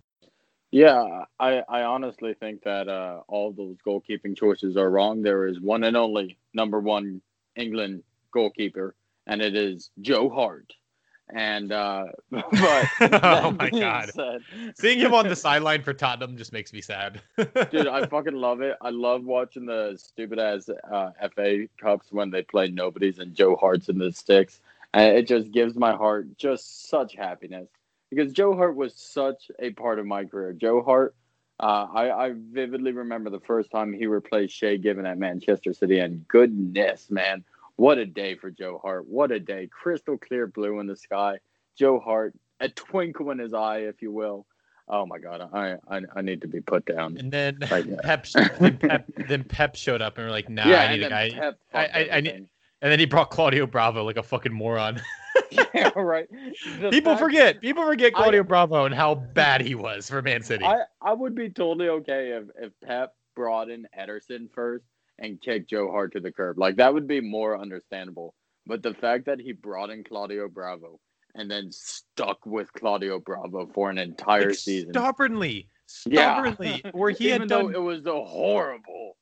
Yeah, I, I honestly think that uh, all those goalkeeping choices are wrong. There is one and only number one England goalkeeper, and it is Joe Hart. And uh, but oh my god, said, seeing him on the sideline for Tottenham just makes me sad. Dude, I fucking love it. I love watching the stupid ass uh, F A Cups when they play nobodies and Joe Hart's in the sticks, and it just gives my heart just such happiness. Because Joe Hart was such a part of my career. Joe Hart, uh, I, I vividly remember the first time he replaced Shay Given at Manchester City, and goodness, man, what a day for Joe Hart. What a day. Crystal clear blue in the sky. Joe Hart, a twinkle in his eye, if you will. Oh, my God, I I, I need to be put down. And then, like, Pep, then, Pep, then Pep showed up, and we're like, nah, yeah, I need a guy. Pep I, I, I need, and then he brought Claudio Bravo like a fucking moron. Yeah, right. The People fact, forget. People forget Claudio I, Bravo and how bad he was for Man City. I, I would be totally okay if, if Pep brought in Ederson first and kicked Joe Hart to the curb. Like, that would be more understandable. But the fact that he brought in Claudio Bravo and then stuck with Claudio Bravo for an entire like, season. Stubbornly. Stubbornly. Yeah. Where he Even had though done... it was a horrible...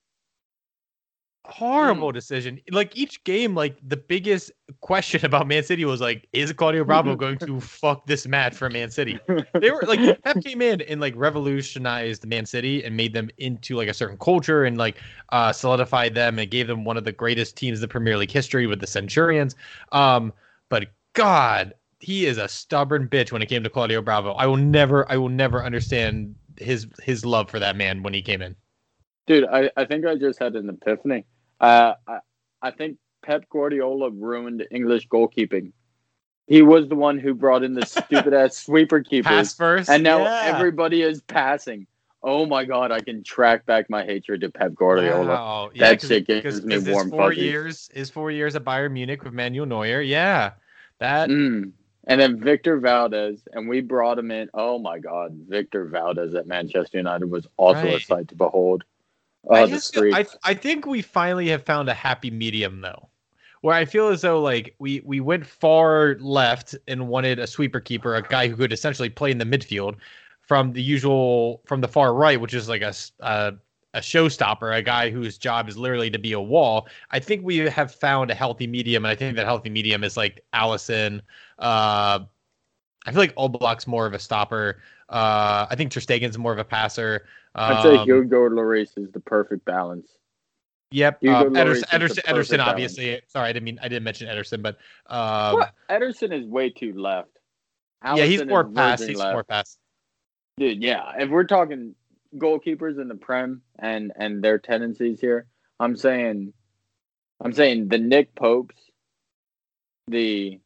horrible mm. decision. Like, each game, like, the biggest question about Man City was like, is Claudio Bravo going to fuck this match for Man City? They were like, Pep came in and like revolutionized Man City and made them into like a certain culture and like uh solidified them and gave them one of the greatest teams in the Premier League history with the Centurions. Um, but God, he is a stubborn bitch when it came to Claudio Bravo. I will never, I will never understand his his love for that man when he came in. Dude, I, I think I just had an epiphany. Uh, I, I think Pep Guardiola ruined English goalkeeping. He was the one who brought in the stupid-ass sweeper keepers. Pass first. And now yeah. everybody is passing. Oh, my God. I can track back my hatred to Pep Guardiola. Wow. Yeah, that shit gives me warm four fuzzies. Years, his four years at Bayern Munich with Manuel Neuer. Yeah. That. Mm. And then Victor Valdez, and we brought him in. Oh, my God. Victor Valdez at Manchester United was also right. a sight to behold. Uh, I, just, I I think we finally have found a happy medium though, where I feel as though like we we went far left and wanted a sweeper keeper, a guy who could essentially play in the midfield, from the usual from the far right, which is like a a, a showstopper, a guy whose job is literally to be a wall. I think we have found a healthy medium, and I think that healthy medium is like Allison. Uh, I feel like Oblak's more of a stopper. Uh, I think Ter Stegen's more of a passer. I'd say Um, Hugo Lloris is the perfect balance. Yep. Hugo Um, Lloris Ederson, is the Ederson, perfect Ederson balance. obviously. Sorry, I didn't mean I didn't mention Ederson, but um, What? Ederson is way too left. yeah, he's Allison more is pass. verging He's left. more pass. Dude, yeah. If we're talking goalkeepers in the Prem and and their tendencies here, I'm saying, I'm saying the Nick Popes, the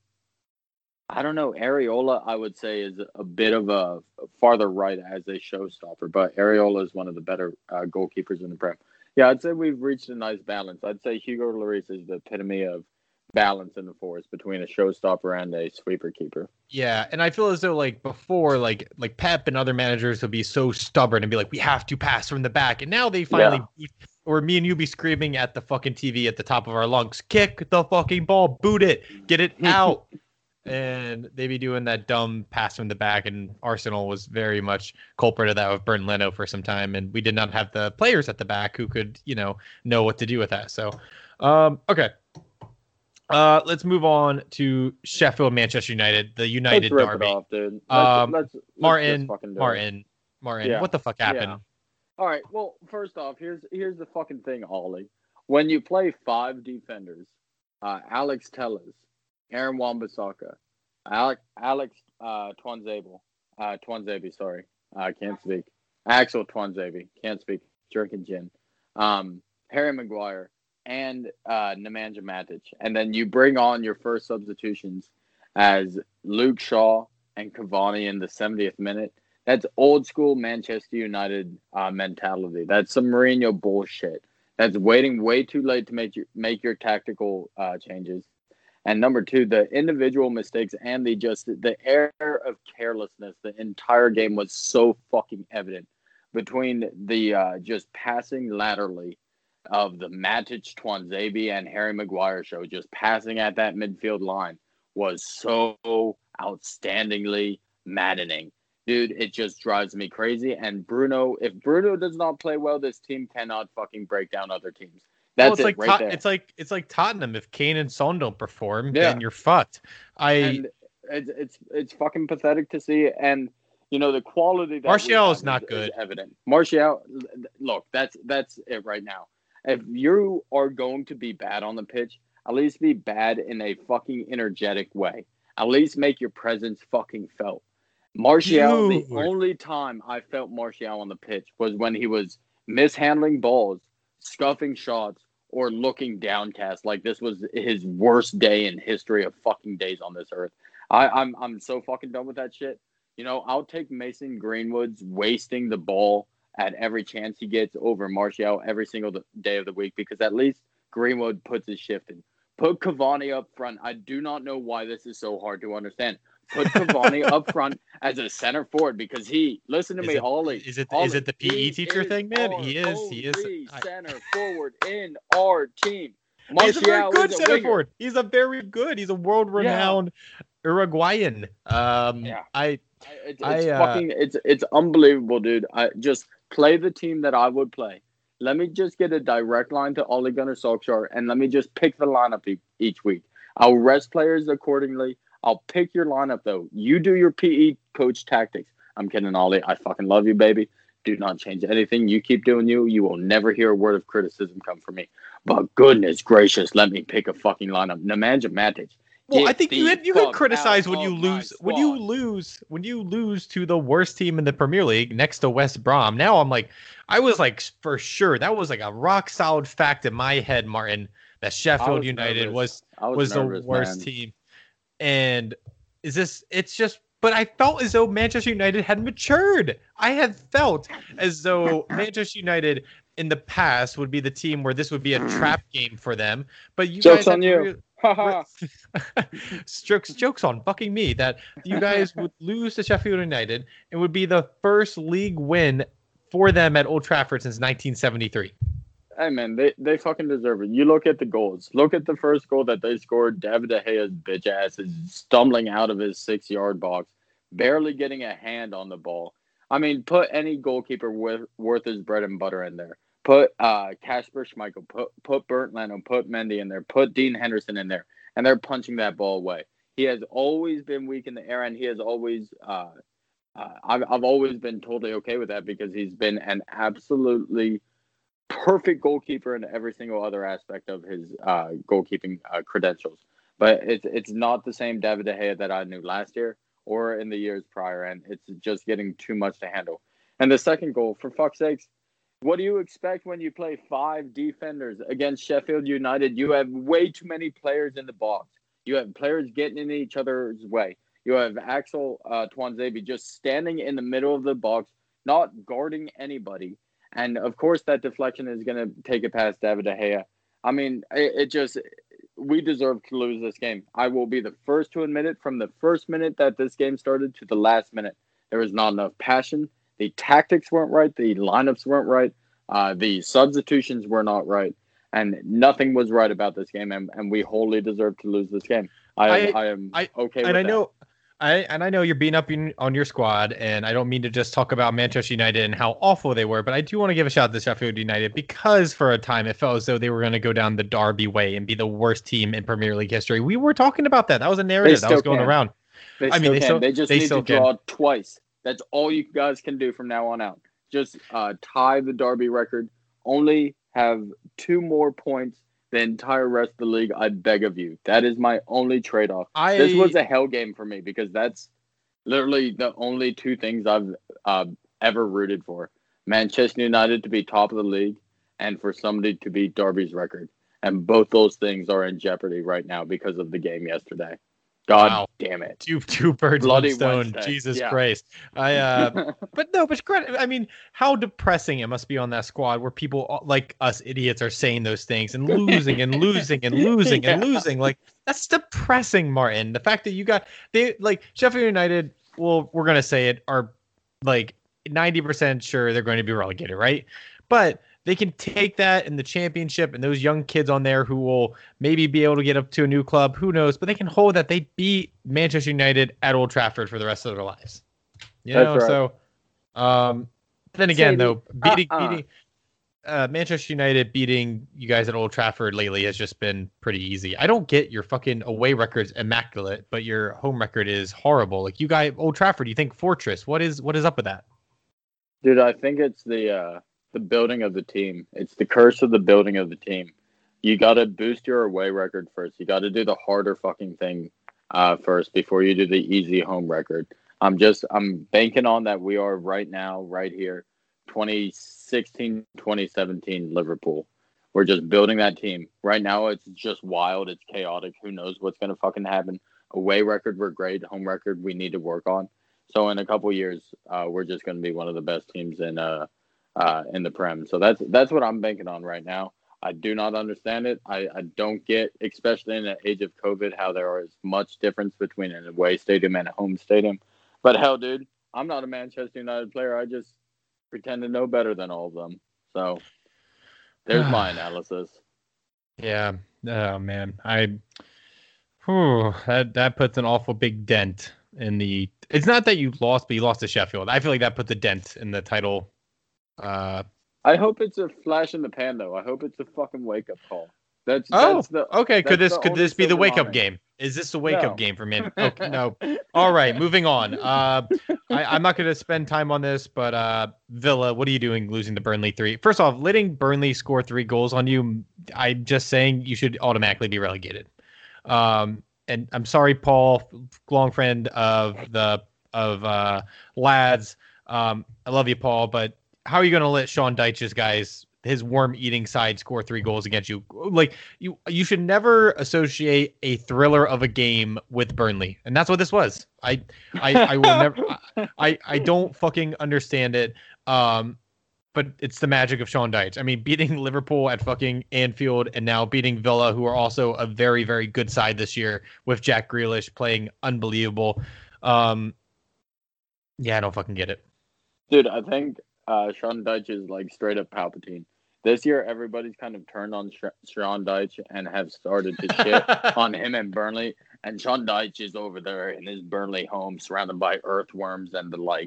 I don't know Areola. I would say is a bit of a farther right as a showstopper, but Areola is one of the better uh, goalkeepers in the Prem. Yeah, I'd say we've reached a nice balance. I'd say Hugo Lloris is the epitome of balance in the force between a showstopper and a sweeper keeper. Yeah, and I feel as though like before, like like Pep and other managers would be so stubborn and be like, we have to pass from the back, and now they finally, Yeah. or me and you be screaming at the fucking T V at the top of our lungs, kick the fucking ball, boot it, get it out, and they be doing that dumb pass from the back. And Arsenal was very much culprit of that with Bernd Leno for some time, and we did not have the players at the back who could, you know, know what to do with that. So, um, okay. Uh, let's move on to Sheffield, Manchester United, the United Let's rip derby. it off, dude. Let's, Um, let's, let's Martin, just fucking do Martin, it. Martin. Yeah. What the fuck happened? Yeah. All right. Well, first off, here's here's the fucking thing, Ollie. When you play five defenders, uh, Alex Telles, Aaron Wan-Bissaka, Alex Alex uh, Twanzebe, uh, Twanzebe, sorry, I uh, can't speak. Axel Twanzebe, can't speak. Drinking gin. Um, Harry Maguire and uh, Nemanja Matic, and then you bring on your first substitutions as Luke Shaw and Cavani in the seventieth minute. That's old school Manchester United uh, mentality. That's some Mourinho bullshit. That's waiting way too late to make your make your tactical uh, changes. And number two, the individual mistakes and the just the air of carelessness. The entire game was so fucking evident between the uh, just passing laterally of the Matic, Twanzebe, and Harry Maguire show. Just passing at that midfield line was so outstandingly maddening. Dude, it just drives me crazy. And Bruno, if Bruno does not play well, this team cannot fucking break down other teams. That's well, it's it like right Tot- there. it's like it's like Tottenham. If Kane and Son don't perform, Yeah. then you're fucked. I and it's it's it's fucking pathetic to see. And you know the quality that Martial we is have not is, good. is evident. Martial, look, that's that's it right now. If you are going to be bad on the pitch, at least be bad in a fucking energetic way. At least make your presence fucking felt. Martial, the Dude. only time I felt Martial on the pitch was when he was mishandling balls, scuffing shots, or looking downcast like this was his worst day in history of fucking days on this earth. I, I'm I'm so fucking done with that shit. You know, I'll take Mason Greenwood's wasting the ball at every chance he gets over Martial every single day of the week because at least Greenwood puts his shift in. Put Cavani up front. I do not know why this is so hard to understand. Put Cavani up front as a center forward because he, listen to Is me, it, Ollie. is it Ollie, is it the P E he teacher is thing, man? our He is. He is. only I- center forward in our team. He's a very Martial good is a center winger. forward. He's a very good. He's a world-renowned Uruguayan. Um, Yeah. I I- It's, I, it's uh, fucking it's it's unbelievable, dude. I just play the team that I would play. Let me just get a direct line to Ole Gunnar Solskjaer, and let me just pick the lineup e- each week. I'll rest players accordingly. I'll pick your lineup though. You do your P E coach tactics. I'm kidding, Ollie. I fucking love you, baby. Do not change anything. You keep doing you. You will never hear a word of criticism come from me. But goodness gracious, let me pick a fucking lineup. Nemanja Matic. Well, Get I think you the had, you can fuck criticize out when you of my lose when you squad. lose when you lose to the worst team in the Premier League next to West Brom. Now I'm like, I was like for sure that was like a rock solid fact in my head, Martin, that I Sheffield was United nervous. was I was, was nervous, the worst man. team. And is this? It's just. But I felt as though Manchester United had matured. I had felt as though Manchester United in the past would be the team where this would be a trap game for them. But you Joke's guys on had you. real- Haha. jokes jokes on fucking me that you guys would lose to Sheffield United and would be the first league win for them at Old Trafford since nineteen seventy-three. Hey, man, they, they fucking deserve it. You look at the goals. Look at the first goal that they scored. David De Gea's bitch ass is stumbling out of his six-yard box, barely getting a hand on the ball. I mean, put any goalkeeper with, worth his bread and butter in there. Put uh, Kasper Schmeichel, put put Bernd Leno, put Mendy in there, put Dean Henderson in there, and they're punching that ball away. He has always been weak in the air, and he has always uh, uh, I've I've always been totally okay with that because he's been an absolutely perfect goalkeeper in every single other aspect of his uh, goalkeeping uh, credentials. But it's it's not the same David De Gea that I knew last year or in the years prior, and it's just getting too much to handle. And the second goal, for fuck's sakes, what do you expect when you play five defenders against Sheffield United? You have way too many players in the box. You have players getting in each other's way. You have Axel uh, Tuanzebe just standing in the middle of the box, not guarding anybody. And, of course, that deflection is going to take it past David De Gea. I mean, it, it just – we deserve to lose this game. I will be the first to admit it. From the first minute that this game started to the last minute, there was not enough passion. The tactics weren't right. The lineups weren't right. Uh, the substitutions were not right. And nothing was right about this game, and, and we wholly deserve to lose this game. I, I, I am I, okay and with I that. know, I and I know you're beating up in, on your squad, and I don't mean to just talk about Manchester United and how awful they were, but I do want to give a shout out to Sheffield United because for a time it felt as though they were going to go down the Derby way and be the worst team in Premier League history. We were talking about that. That was a narrative that was going can. around. They I mean, they can. still they just they need still to draw can. twice. That's all you guys can do from now on out. Just uh, tie the Derby record. Only have two more points the entire rest of the league. I beg of you. That is my only trade-off. I, this was a hell game for me because that's literally the only two things I've uh, ever rooted for. Manchester United to be top of the league and for somebody to beat Derby's record. And both those things are in jeopardy right now because of the game yesterday. God wow. damn it. Two two birds, Bloody one stone. Wednesday. Jesus yeah. Christ. I uh but no, but I mean, how depressing it must be on that squad where people like us idiots are saying those things and losing and losing and losing yeah. and losing. Like that's depressing, Martin. The fact that you got they like Sheffield United, well, we're gonna say it, are like ninety percent sure they're going to be relegated, right? But they can take that in the championship and those young kids on there who will maybe be able to get up to a new club. Who knows? But they can hold that they beat Manchester United at Old Trafford for the rest of their lives. You know, That's right. so um, then again, Sadie, though, beating, uh-uh. beating uh, Manchester United beating you guys at Old Trafford lately has just been pretty easy. I don't get your fucking away record's immaculate, but your home record is horrible. Like you guys, Old Trafford, you think fortress. What is what is up with that? Dude, I think it's the uh, the building of the team. It's the curse of the building of the team. You got to boost your away record first. You got to do the harder fucking thing uh, first before you do the easy home record. I'm just I'm banking on that we are right now, right here, twenty sixteen, twenty seventeen Liverpool. We're just building that team. Right now, it's just wild. It's chaotic. Who knows what's going to fucking happen? Away record, we're great. Home record, we need to work on. So in a couple of years, uh, we're just going to be one of the best teams in uh, uh, in the Prem. So that's that's what I'm banking on right now. I do not understand it. I, I don't get, especially in the age of COVID, how there is much difference between an away stadium and a home stadium. But hell, dude, I'm not a Manchester United player. I just pretend to know better than all of them. So there's my analysis. Yeah. Oh, man. I whew, that, that puts an awful big dent in the – it's not that you lost, but you lost to Sheffield. I feel like that puts a dent in the title uh I hope it's a flash in the pan, though. I hope it's a fucking wake up call. That's oh that's the, okay. that's Could this the could this be the wake up lining. game? Is this the wake No. up game for Man? Okay, no. All right, moving on. Uh, I, I'm not going to spend time on this, but uh, Villa, what are you doing losing to Burnley three? First off, letting Burnley score three goals on you, I'm just saying you should automatically be relegated. Um, and I'm sorry, Paul, long friend of the of uh, lads. Um, I love you, Paul, but how are you going to let Sean Dyche's guys, his worm-eating side, score three goals against you? Like you, you should never associate a thriller of a game with Burnley, and that's what this was. I, I, I will never. I, I don't fucking understand it. Um, but it's the magic of Sean Dyche. I mean, beating Liverpool at fucking Anfield, and now beating Villa, who are also a very, very good side this year with Jack Grealish playing unbelievable. Um, yeah, I don't fucking get it, dude. I think. Uh, Sean Dyche is like straight up Palpatine. This year, everybody's kind of turned on Sh- Sean Dyche and have started to shit on him and Burnley. And Sean Dyche is over there in his Burnley home, surrounded by earthworms and the like.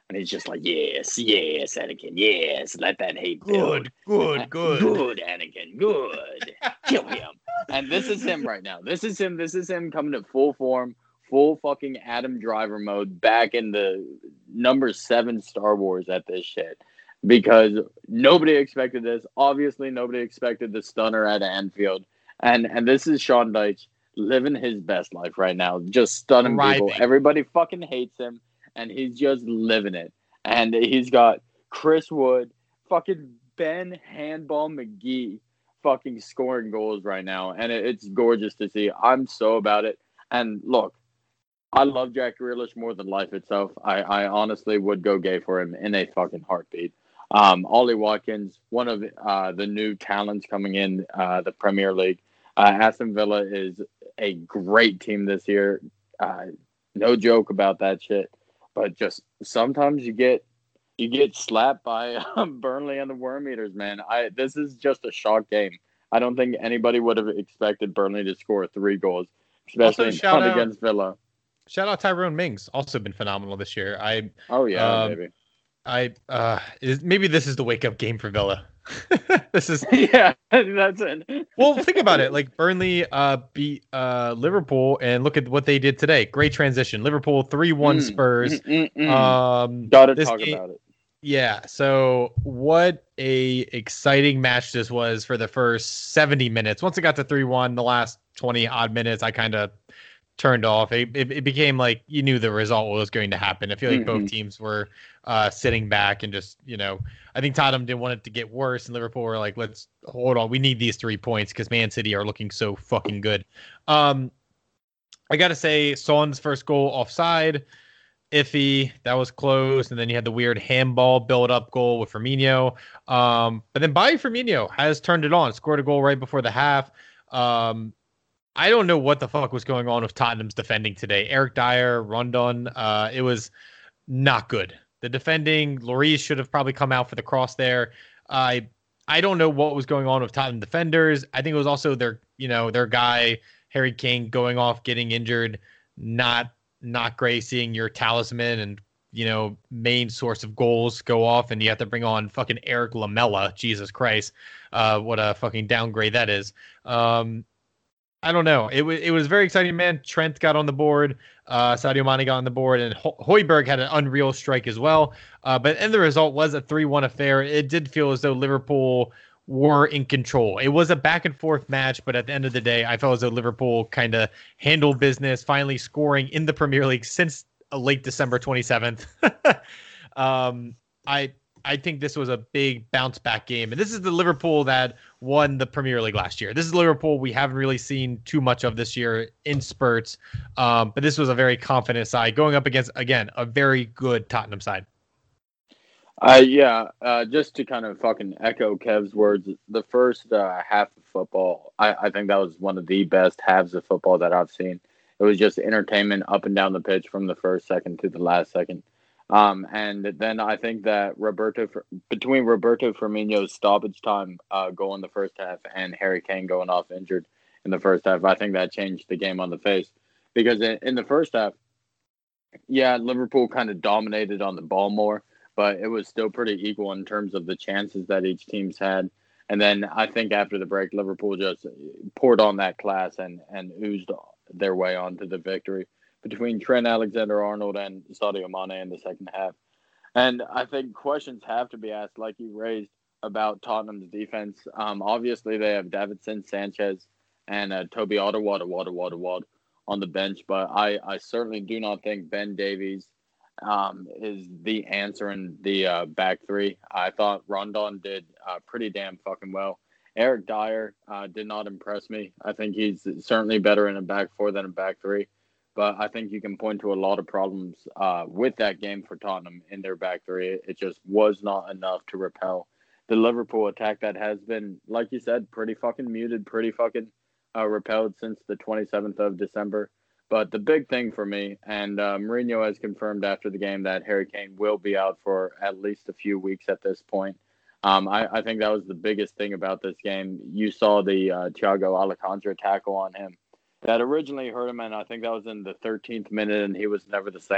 And he's just like, yes, yes, Anakin, yes, let that hate build. Good, good, good. Good, Anakin, good. Kill him. And this is him right now. This is him. This is him coming to full form, full fucking Adam Driver mode, back in the number seven Star Wars at this shit. Because nobody expected this. Obviously, nobody expected the stunner at Anfield. And and this is Sean Dyche living his best life right now, just stunning Thriving. people. Everybody fucking hates him, and he's just living it. And he's got Chris Wood, fucking Ben Handball McGee, fucking scoring goals right now, and it, it's gorgeous to see. I'm so about it. And look, I love Jack Grealish more than life itself. I, I honestly would go gay for him in a fucking heartbeat. Um, Ollie Watkins, one of uh, the new talents coming in uh, the Premier League. Uh, Aston Villa is a great team this year. Uh, no joke about that shit. But just sometimes you get you get slapped by um, Burnley and the Worm Eaters, man. I this is just a shock game. I don't think anybody would have expected Burnley to score three goals, especially Also, shout out, against Villa. Shout out Tyrone Mings, also been phenomenal this year. I oh yeah, um, baby. I uh, is, maybe this is the wake up game for Villa. This is yeah, that's it. Well, think about it. Like Burnley uh, beat uh, Liverpool, and look at what they did today. Great transition. Liverpool three one Mm, Spurs. mm, mm, mm. Um, Gotta this talk game- about it. Yeah. So what a exciting match this was for the first seventy minutes. Once it got to three one, the last twenty odd minutes, I kind of turned off. It, it, it became like you knew the result was going to happen. I feel like Mhm. both teams were uh, sitting back and just, you know, I think Tottenham didn't want it to get worse, and Liverpool were like, let's hold on. We need these three points because Man City are looking so fucking good. Um, I got to say, Son's first goal offside, iffy. That was close. And then you had the weird handball build-up goal with Firmino. Um, but then Bobby Firmino has turned it on, scored a goal right before the half. Um, I don't know what the fuck was going on with Tottenham's defending today. Eric Dyer, Rondon, uh, it was not good. The defending, Lloris should have probably come out for the cross there. I I don't know what was going on with Tottenham defenders. I think it was also their, you know, their guy Harry Kane going off, getting injured. Not not great seeing your talisman and, you know, main source of goals go off, and you have to bring on fucking Eric Lamela. Jesus Christ, uh, what a fucking downgrade that is. Um, I don't know. It was it was very exciting, man. Trent got on the board, uh, Sadio Mane got on the board, and Ho- Højbjerg had an unreal strike as well. Uh, but and the result was a three one affair. It did feel as though Liverpool were in control. It was a back and forth match, but at the end of the day, I felt as though Liverpool kind of handled business, finally scoring in the Premier League since uh, late December twenty-seventh. um, I I think this was a big bounce back game. And this is the Liverpool that won the Premier League last year. This is Liverpool we haven't really seen too much of this year in spurts. Um, but this was a very confident side going up against, again, a very good Tottenham side. Uh, yeah, uh, just to kind of fucking echo Kev's words, the first uh, half of football, I, I think that was one of the best halves of football that I've seen. It was just entertainment up and down the pitch from the first second to the last second. Um, and then I think that Roberto, between Roberto Firmino's stoppage time uh, goal in the first half and Harry Kane going off injured in the first half, I think that changed the game on the face. Because in, in the first half, yeah, Liverpool kind of dominated on the ball more, but it was still pretty equal in terms of the chances that each team's had. And then I think after the break, Liverpool just poured on that class and, and oozed their way onto the victory between Trent Alexander-Arnold and Sadio Mane in the second half. And I think questions have to be asked, like you raised, about Tottenham's defense. Um, obviously, they have Davinson Sanchez and uh, Toby Alderweireld, Wada, Wada, Wada on the bench, but I, I certainly do not think Ben Davies um, is the answer in the uh, back three. I thought Rondon did uh, pretty damn fucking well. Eric Dyer uh, did not impress me. I think he's certainly better in a back four than a back three. But I think you can point to a lot of problems uh, with that game for Tottenham in their back three. It just was not enough to repel the Liverpool attack that has been, like you said, pretty fucking muted, pretty fucking uh, repelled since the twenty-seventh of December. But the big thing for me, and uh, Mourinho has confirmed after the game that Harry Kane will be out for at least a few weeks at this point. Um, I, I think that was the biggest thing about this game. You saw the uh, Thiago Alcantara tackle on him that originally hurt him, and I think that was in the thirteenth minute, and he was never the same.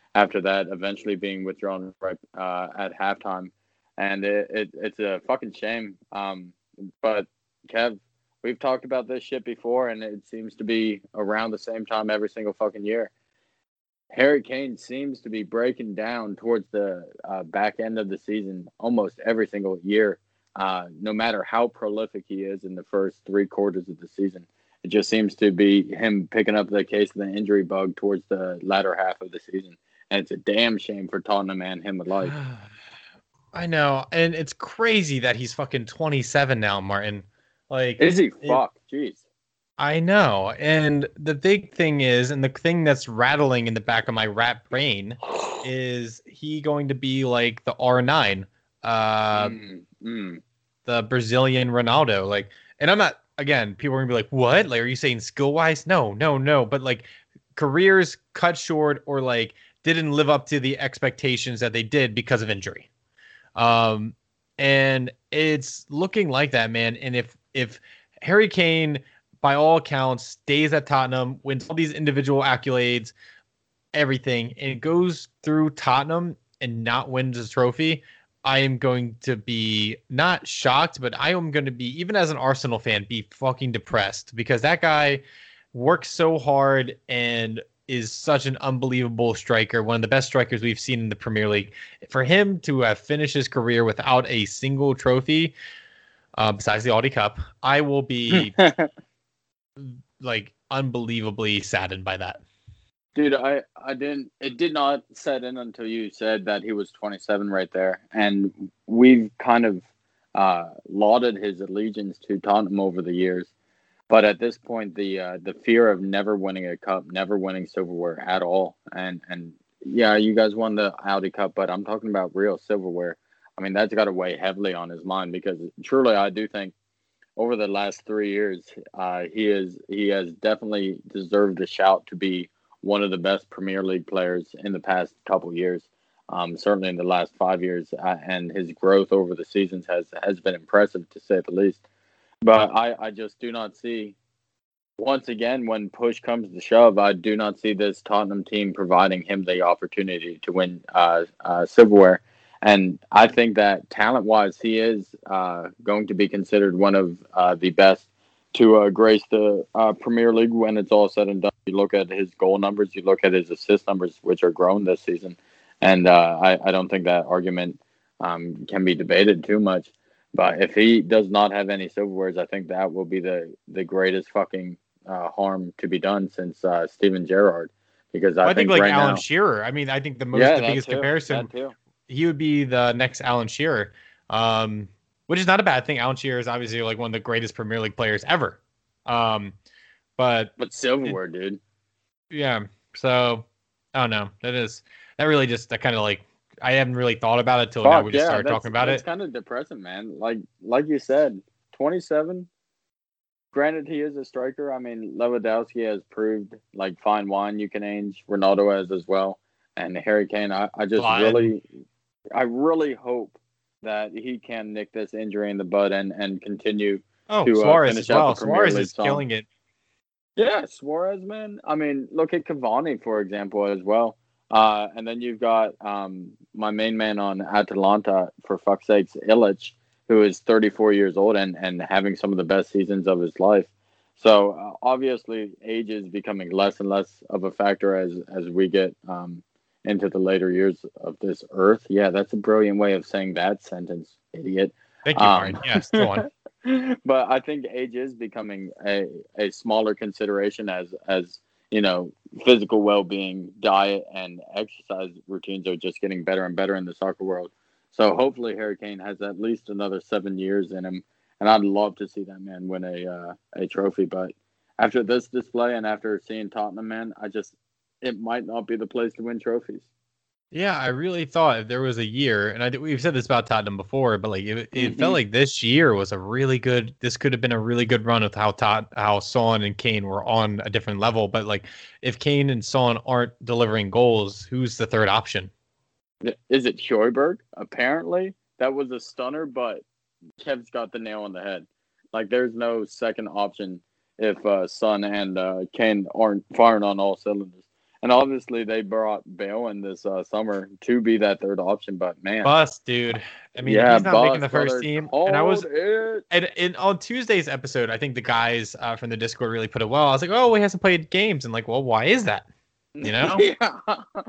after that, eventually being withdrawn right uh, at halftime. And it, it it's a fucking shame. Um, but Kev, we've talked about this shit before, and it seems to be around the same time every single fucking year. Harry Kane seems to be breaking down towards the uh, back end of the season almost every single year, uh, no matter how prolific he is in the first three quarters of the season. It just seems to be him picking up the case of the injury bug towards the latter half of the season. And it's a damn shame for Tottenham and him alike. I know, and it's crazy that he's fucking twenty-seven now, Martin. Like, is he? it, Fuck, jeez. I know, and the big thing is, and the thing that's rattling in the back of my rat brain is he going to be like the R nine, uh, mm, mm. the Brazilian Ronaldo? Like, and I'm not. Again, people are gonna be like, "What? Like, are you saying skill wise?" No, no, no. But like, careers cut short or like didn't live up to the expectations that they did because of injury. Um, and it's looking like that, man. And if if Harry Kane, by all accounts, stays at Tottenham, wins all these individual accolades, everything, and goes through Tottenham and not wins a trophy, I am going to be not shocked, but I am going to be, even as an Arsenal fan, be fucking depressed because that guy works so hard and is such an unbelievable striker, one of the best strikers we've seen in the Premier League. For him to have finished his career without a single trophy, uh, besides the Audi Cup, I will be like unbelievably saddened by that. Dude, I, I didn't, it did not set in until you said that he was twenty-seven right there. And we've kind of uh, lauded his allegiance to Tottenham over the years. But at this point, the uh, the fear of never winning a cup, never winning silverware at all. And, and yeah, you guys won the Audi Cup, but I'm talking about real silverware. I mean, that's got to weigh heavily on his mind because truly I do think over the last three years, uh, he is he has definitely deserved a shout to be one of the best Premier League players in the past couple years, um, certainly in the last five years, uh, and his growth over the seasons has has been impressive to say the least. But I, I just do not see, once again, when push comes to shove, I do not see this Tottenham team providing him the opportunity to win uh, uh, silverware. And I think that talent-wise, he is uh, going to be considered one of uh, the best to uh, grace the uh, Premier League when it's all said and done. You look at his goal numbers, you look at his assist numbers, which are grown this season, and uh, I, I don't think that argument um, can be debated too much. But if he does not have any silverwares, I think that will be the, the greatest fucking uh, harm to be done since uh, Steven Gerrard. Because I, well, I think, think like right Alan now, Shearer. I mean, I think the most, yeah, the that biggest too, comparison, that too. he would be the next Alan Shearer, um, which is not a bad thing. Alan Shearer is obviously like one of the greatest Premier League players ever. Um, but but silverware, it, dude. Yeah. So I don't know. That is that really just that kind of like I haven't really thought about it till Fuck, now. We just yeah, started talking about that's it. It's kind of depressing, man. Like like you said, twenty-seven. Granted, he is a striker. I mean, Lewandowski has proved like fine wine you can age. Ronaldo has as well, and Harry Kane. I, I just Flying. really, I really hope that he can nick this injury in the bud and and continue oh, to Suarez uh, finish as well. out the Premier Suarez League is song. killing it. Yeah, Suarez, man. I mean, look at Cavani, for example, as well. Uh, and then you've got um, my main man on Atalanta, for fuck's sakes, Illich, who is thirty-four years old and, and having some of the best seasons of his life. So uh, obviously, age is becoming less and less of a factor as as we get um, into the later years of this earth. Yeah, that's a brilliant way of saying that sentence, idiot. Thank you, Um, Martin. Yes, go on. But I think age is becoming a, a smaller consideration as as you know, physical well-being, diet, and exercise routines are just getting better and better in the soccer world. So hopefully Harry Kane has at least another seven years in him, and I'd love to see that man win a uh, a trophy. But after this display and after seeing Tottenham, man, I just it might not be the place to win trophies. Yeah, I really thought if there was a year, and I we've said this about Tottenham before, but like it, it Mm-hmm. felt like this year was a really good. This could have been a really good run with how Tot, how Son and Kane were on a different level. But like, if Kane and Son aren't delivering goals, who's the third option? Is it Højbjerg? Apparently, that was a stunner, but Kev's got the nail on the head. Like, there's no second option if uh, Son and uh, Kane aren't firing on all cylinders. And obviously, they brought Bale in this uh, summer to be that third option. But man, Bust, dude. I mean, if yeah, he's not making boss the first brother team, and I was, called it. and, and on Tuesday's episode, I think the guys uh, from the Discord really put it well. I was like, oh, he hasn't played games, and like, well, why is that? You know? yeah,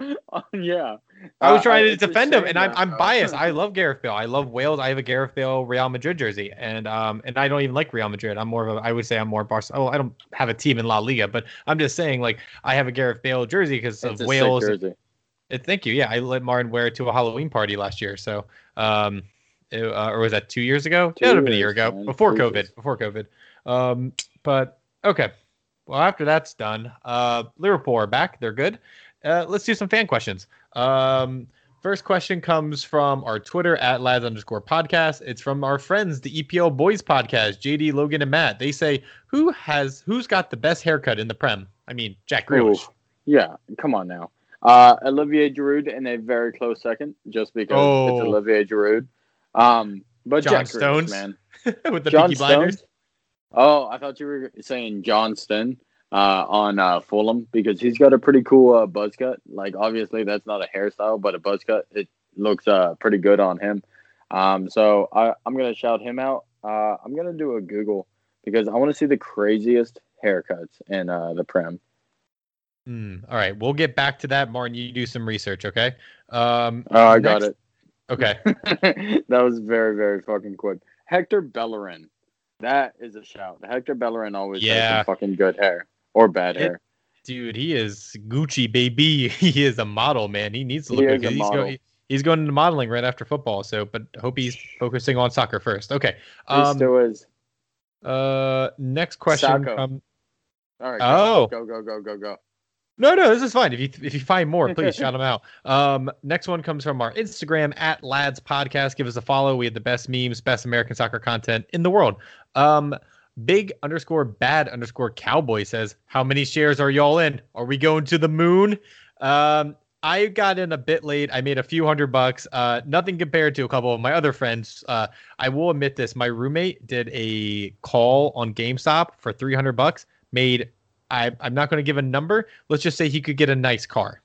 yeah. I was Uh, trying to it's a defend him, shame and I'm that, I'm uh, biased. I love Gareth Bale. I love Wales. I have a Gareth Bale Real Madrid jersey, and um and I don't even like Real Madrid. I'm more of a I would say I'm more Barca. Oh, I don't have a team in La Liga, but I'm just saying like I have a Gareth Bale jersey because of it's a Wales. sick jersey. It, thank you. Yeah, I let Martin wear it to a Halloween party last year. So um, it, uh, or was that two years ago? Two Yeah, it would have been a year years, ago man. before Jesus. COVID. Before COVID. Um, but okay. Well, after that's done, uh, Liverpool are back. They're good. Uh, let's do some fan questions. Um, first question comes from our Twitter at lads underscore podcast. It's from our friends, the E P L Boys podcast, J D, Logan, and Matt. They say, who has who's got the best haircut in the Prem? I mean, Jack Grealish. Ooh, yeah, come on now. Uh, Olivier Giroud in a very close second, just because Oh. it's Olivier Giroud. Um, but John Jack Grealish, Stones? man. With the John Peaky Blinders. Stones. Oh, I thought you were saying Johnston uh, on uh, Fulham because he's got a pretty cool uh, buzz cut. Like, obviously, that's not a hairstyle, but a buzz cut. It looks uh, pretty good on him. Um, so I, I'm going to shout him out. Uh, I'm going to do a Google because I want to see the craziest haircuts in uh, the Prem. Mm, all right, we'll get back to that, Martin. You do some research, okay? Um, Oh, I next- got it. Okay. That was very, very fucking quick. Hector Bellerin. That is a shout. Hector Bellerin always has Yeah. some fucking good hair or bad It- hair. Dude, he is Gucci, baby. He is a model, man. He needs to He look is good. a He's, model. go, he's going into modeling right after football, so but hope he's focusing on soccer first. Okay. He Um, still is. uh, next question Sacco. comes. All right. Oh. Go, go, go, go, go, go. No, no, this is fine. If you if you find more, please shout them out. Um, next one comes from our Instagram at Lads Podcast. Give us a follow. We have the best memes, best American soccer content in the world. Um, big underscore bad underscore cowboy says, how many shares are y'all in? Are we going to the moon? Um, I got in a bit late. I made a few hundred bucks. Uh, nothing compared to a couple of my other friends. Uh, I will admit this. My roommate did a call on GameStop for three hundred bucks. Made I, I'm not going to give a number. Let's just say he could get a nice car.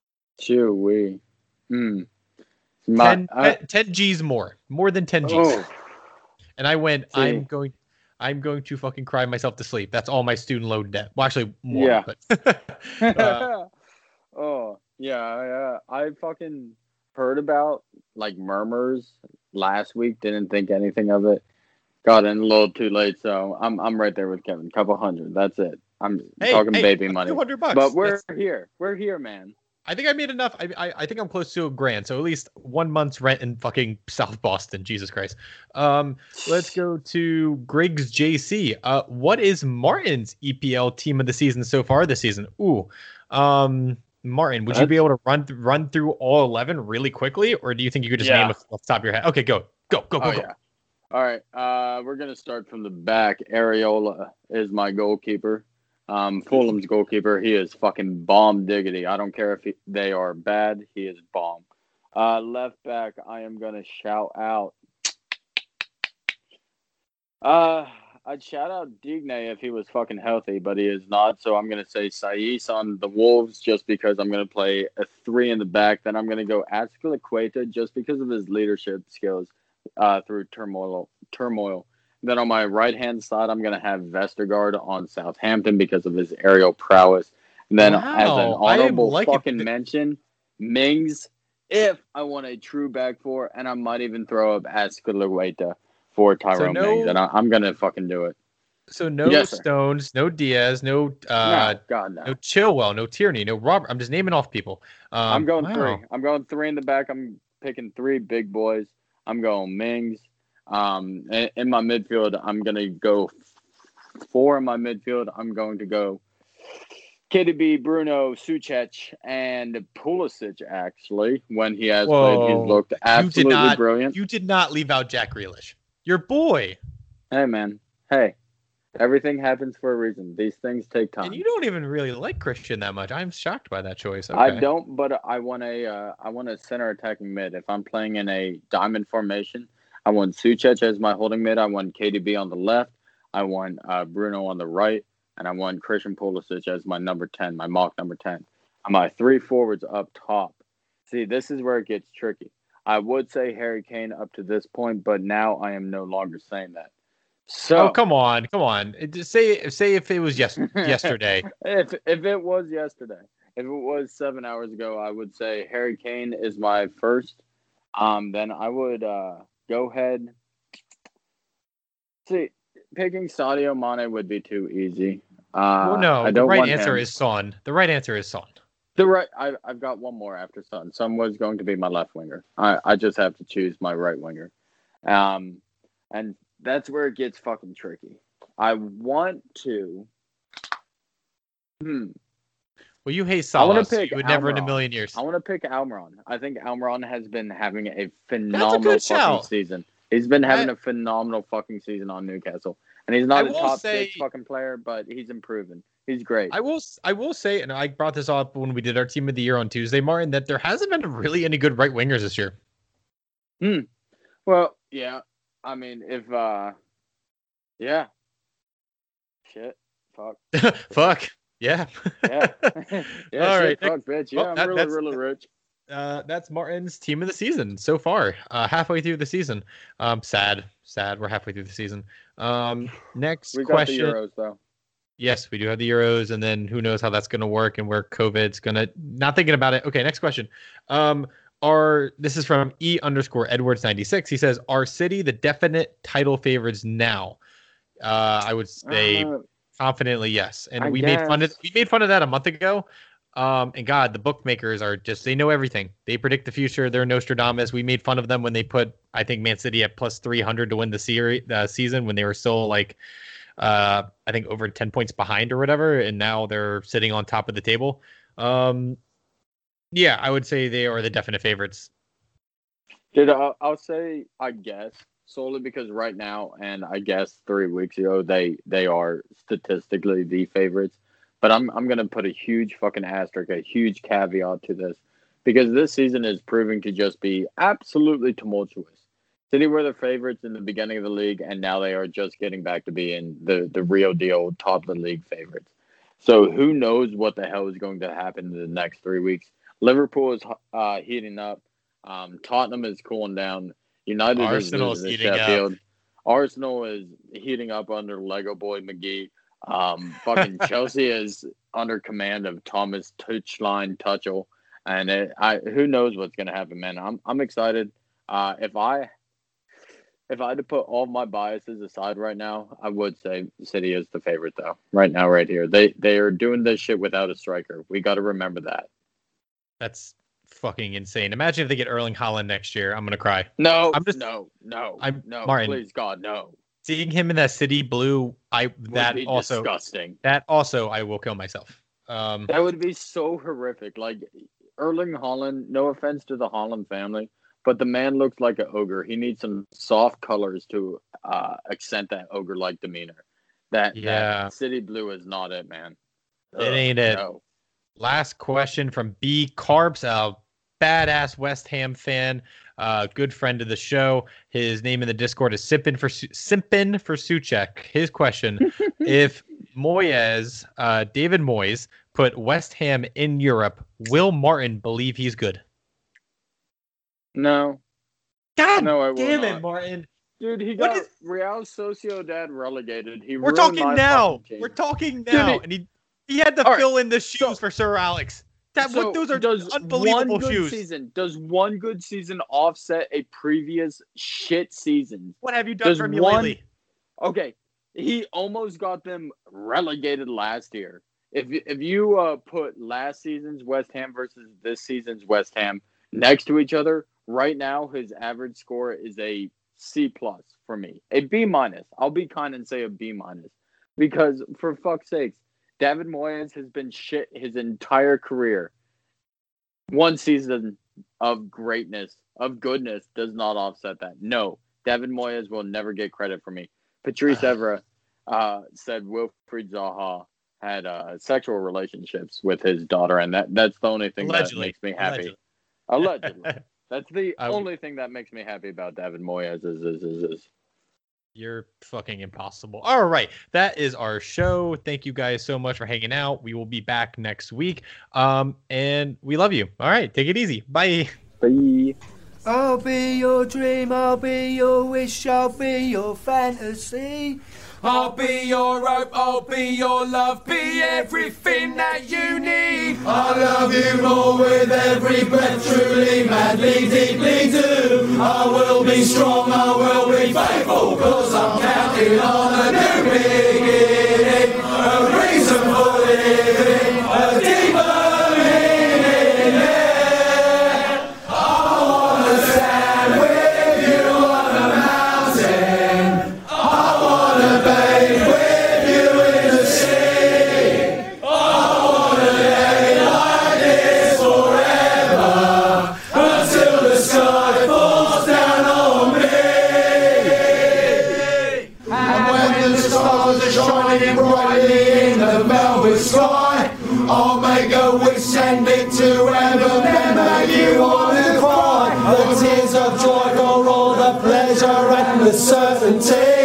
Chewy. Mm. My, ten, I, ten, ten G's more. More than ten G's. oh, And I went, See. I'm going I'm going to fucking cry myself to sleep. That's all my student loan debt. Well, actually, more. Yeah. But, uh, oh, yeah. I, uh, I fucking heard about like murmurs last week. Didn't think anything of it. Got in a little too late, so I'm I'm right there with Kevin. Couple hundred. That's it. I'm hey, talking hey, baby a money. few hundred bucks. But we're That's- here. We're here, man. I think I made enough. I, I I think I'm close to a grand. So at least one month's rent in fucking South Boston. Jesus Christ. Um, let's go to Griggs J C. Uh, what is Martin's E P L team of the season so far this season? Ooh, um, Martin, would you be able to run th- run through all eleven really quickly, or do you think you could just Yeah. name it off the top of your head? Okay, go go go go Oh, go. yeah. All right. Uh, we're gonna start from the back. Areola is my goalkeeper. Um, Fulham's goalkeeper. He is fucking bomb diggity. I don't care if he, they are bad. He is bomb. Uh, left back. I am gonna shout out. Uh, I'd shout out Digne if he was fucking healthy, but he is not. So I'm gonna say Saiz on the Wolves just because I'm gonna play a three in the back. Then I'm gonna go Azpilicueta just because of his leadership skills uh, through turmoil. Turmoil. Then on my right hand side, I'm gonna have Vestergaard on Southampton because of his aerial prowess. And then Wow, as an I honorable like it. fucking mention, Mings. If I want a true back four, and I might even throw up Azpilicueta for Tyrone no- Mings, and I, I'm gonna fucking do it. So no Yes, sir. Stones, no Diaz, no uh, no, God no. no Chilwell, no Tierney, no Robert. I'm just naming off people. Um, I'm going wow. three. I'm going three in the back. I'm picking three big boys. I'm going Mings. Um, in, in my midfield, I'm gonna go four in my midfield. I'm going to go K D B, Bruno, Suchek, and Pulisic. Actually, when he has Whoa. played, he's looked absolutely not- brilliant. You did not leave out Jack Grealish. Your boy. Hey man, hey, everything happens for a reason. These things take time. And you don't even really like Christian that much. I'm shocked by that choice. Okay. I don't, but I want a, uh, I want a center attacking mid. If I'm playing in a diamond formation, I want Suchek as my holding mid. I want K D B on the left. I want uh, Bruno on the right, and I want Christian Pulisic as my number ten, my mock number ten. My three forwards up top. See, this is where it gets tricky. I would say Harry Kane up to this point, but now I am no longer saying that. So, oh, come on, come on. Just say say if it was yes yesterday. if if it was yesterday, if it was seven hours ago, I would say Harry Kane is my first. Um, then I would uh, go ahead. See, picking Sadio Mane would be too easy. Uh, well, no, I the don't right want answer him. is Son. The right answer is Son. The right, I, I've got one more after Son. Son was going to be my left winger. I, I just have to choose my right winger. Um, and that's where it gets fucking tricky. I want to. Hmm. Well, you hate I want Salah, to so pick. you would never in a Almiron. million years. I want to pick Almiron. I think Almiron has been having a That's a phenomenal good fucking shout. season. He's been having I- a phenomenal fucking season on Newcastle, and he's not I a will top say- six fucking player, but he's improving. He's great. I will I will say, and I brought this up when we did our team of the year on Tuesday, Martin, that there hasn't been really any good right wingers this year. Hmm. Well, yeah. I mean, if uh, yeah. Shit. Fuck. Fuck. Yeah. Yeah. yeah. All shit, right. Fuck, bitch. Yeah, well, I'm that- really, that's- really rich. Uh, that's Martin's team of the season so far. Uh, halfway through the season. Um, sad, sad. We're halfway through the season. Um, next We got question. the Euros though. Yes, we do have the Euros, and then who knows how that's going to work and where COVID's going to. Not thinking about it. Okay, next question. Um, are this is from E underscore Edwards ninety six. He says, "Are City the definite title favorites now?" Uh, I would say Uh, confidently yes. And I we made fun of guess. we made fun of that a month ago. Um, and God, the bookmakers are just they know everything. They predict the future. They're Nostradamus. We made fun of them when they put I think Man City at plus three hundred to win the series uh, season when they were still like uh I think over ten points behind or whatever, and now they're sitting on top of the table. Um, yeah, I would say they are the definite favorites. Dude, I'll, I'll say I guess solely because right now, and I guess three weeks ago, they they are statistically the favorites. But I'm I'm gonna put a huge fucking asterisk, a huge caveat to this, because this season is proving to just be absolutely tumultuous. City were the favorites in the beginning of the league, and now they are just getting back to being the the real deal top of the league favorites. So who knows what the hell is going to happen in the next three weeks? Liverpool is uh, heating up. Um, Tottenham is cooling down. United Arsenal is is losing to heating up. Sheffield. Arsenal is heating up under Lego Boy McGee. Um, fucking Chelsea is under command of Thomas Tuchline Tuchel, and it, I who knows what's gonna happen, man. I'm I'm excited. Uh, if I if I had to put all my biases aside right now, I would say City is the favorite though. Right now, right here, they they are doing this shit without a striker. We got to remember that. That's fucking insane. Imagine if they get Erling Haaland next year. I'm gonna cry. No, I'm just- no, no, I'm- no. Martin. Please, God, no. Seeing him in that City blue, I Would that be also disgusting. that also I will kill myself. Um, That would be so horrific. Like Erling Haaland, no offense to the Haaland family, but the man looks like an ogre. He needs some soft colors to uh, accent that ogre-like demeanor. That, Yeah. that City Blue is not it, man. It ain't it. No. Last question from B Carps, a badass West Ham fan, uh, good friend of the show. His name in the Discord is Simpin for Su- Simpin for Suchek. His question: if Moyes, uh, David Moyes, put West Ham in Europe, will Martin believe he's good? No. God No, I will damn it, not. Martin! Dude, he What got is- Real Sociedad relegated. He We're ruined talking my now. fucking team. We're talking Dude, now, he- and he he had to All right, fill in the shoes so- for Sir Alex. That So what those are does unbelievable one good shoes. season does one good season offset a previous shit season? What have you done Does for me one- lately? Okay, he almost got them relegated last year. If if you uh, put last season's West Ham versus this season's West Ham next to each other, right now his average score is a C plus for me, a B minus. I'll be kind and say a B minus because for fuck's sakes, David Moyes has been shit his entire career. One season of greatness, of goodness, does not offset that. No, David Moyes will never get credit for me. Patrice Evra uh, said Wilfried Zaha had uh, sexual relationships with his daughter, and that, that's the only thing Allegedly. that makes me happy. Allegedly. Allegedly. That's the I would- only thing that makes me happy about David Moyes is is is, is. You're fucking impossible. All right. That is our show. Thank you guys so much for hanging out. We will be back next week. Um, and we love you. All right. Take it easy. Bye. Bye. I'll be your dream, I'll be your wish, I'll be your fantasy. I'll be your hope, I'll be your love, be everything that you need. I love you more with every breath, truly, madly, deeply do. I will be strong, I will be faithful, cause I'm counting on a new beginning, a reason for living, a deeper meaning, yeah. I wanna stand with you on a mountain, I wanna bathe with you in the sea, I wanna lay like this forever, until the sky falls down on me. And when the stars are shining brightly in the velvet sky, I'll make a wish, send it to heaven, then make you wanna cry. The tears of joy for all the pleasure and the certainty.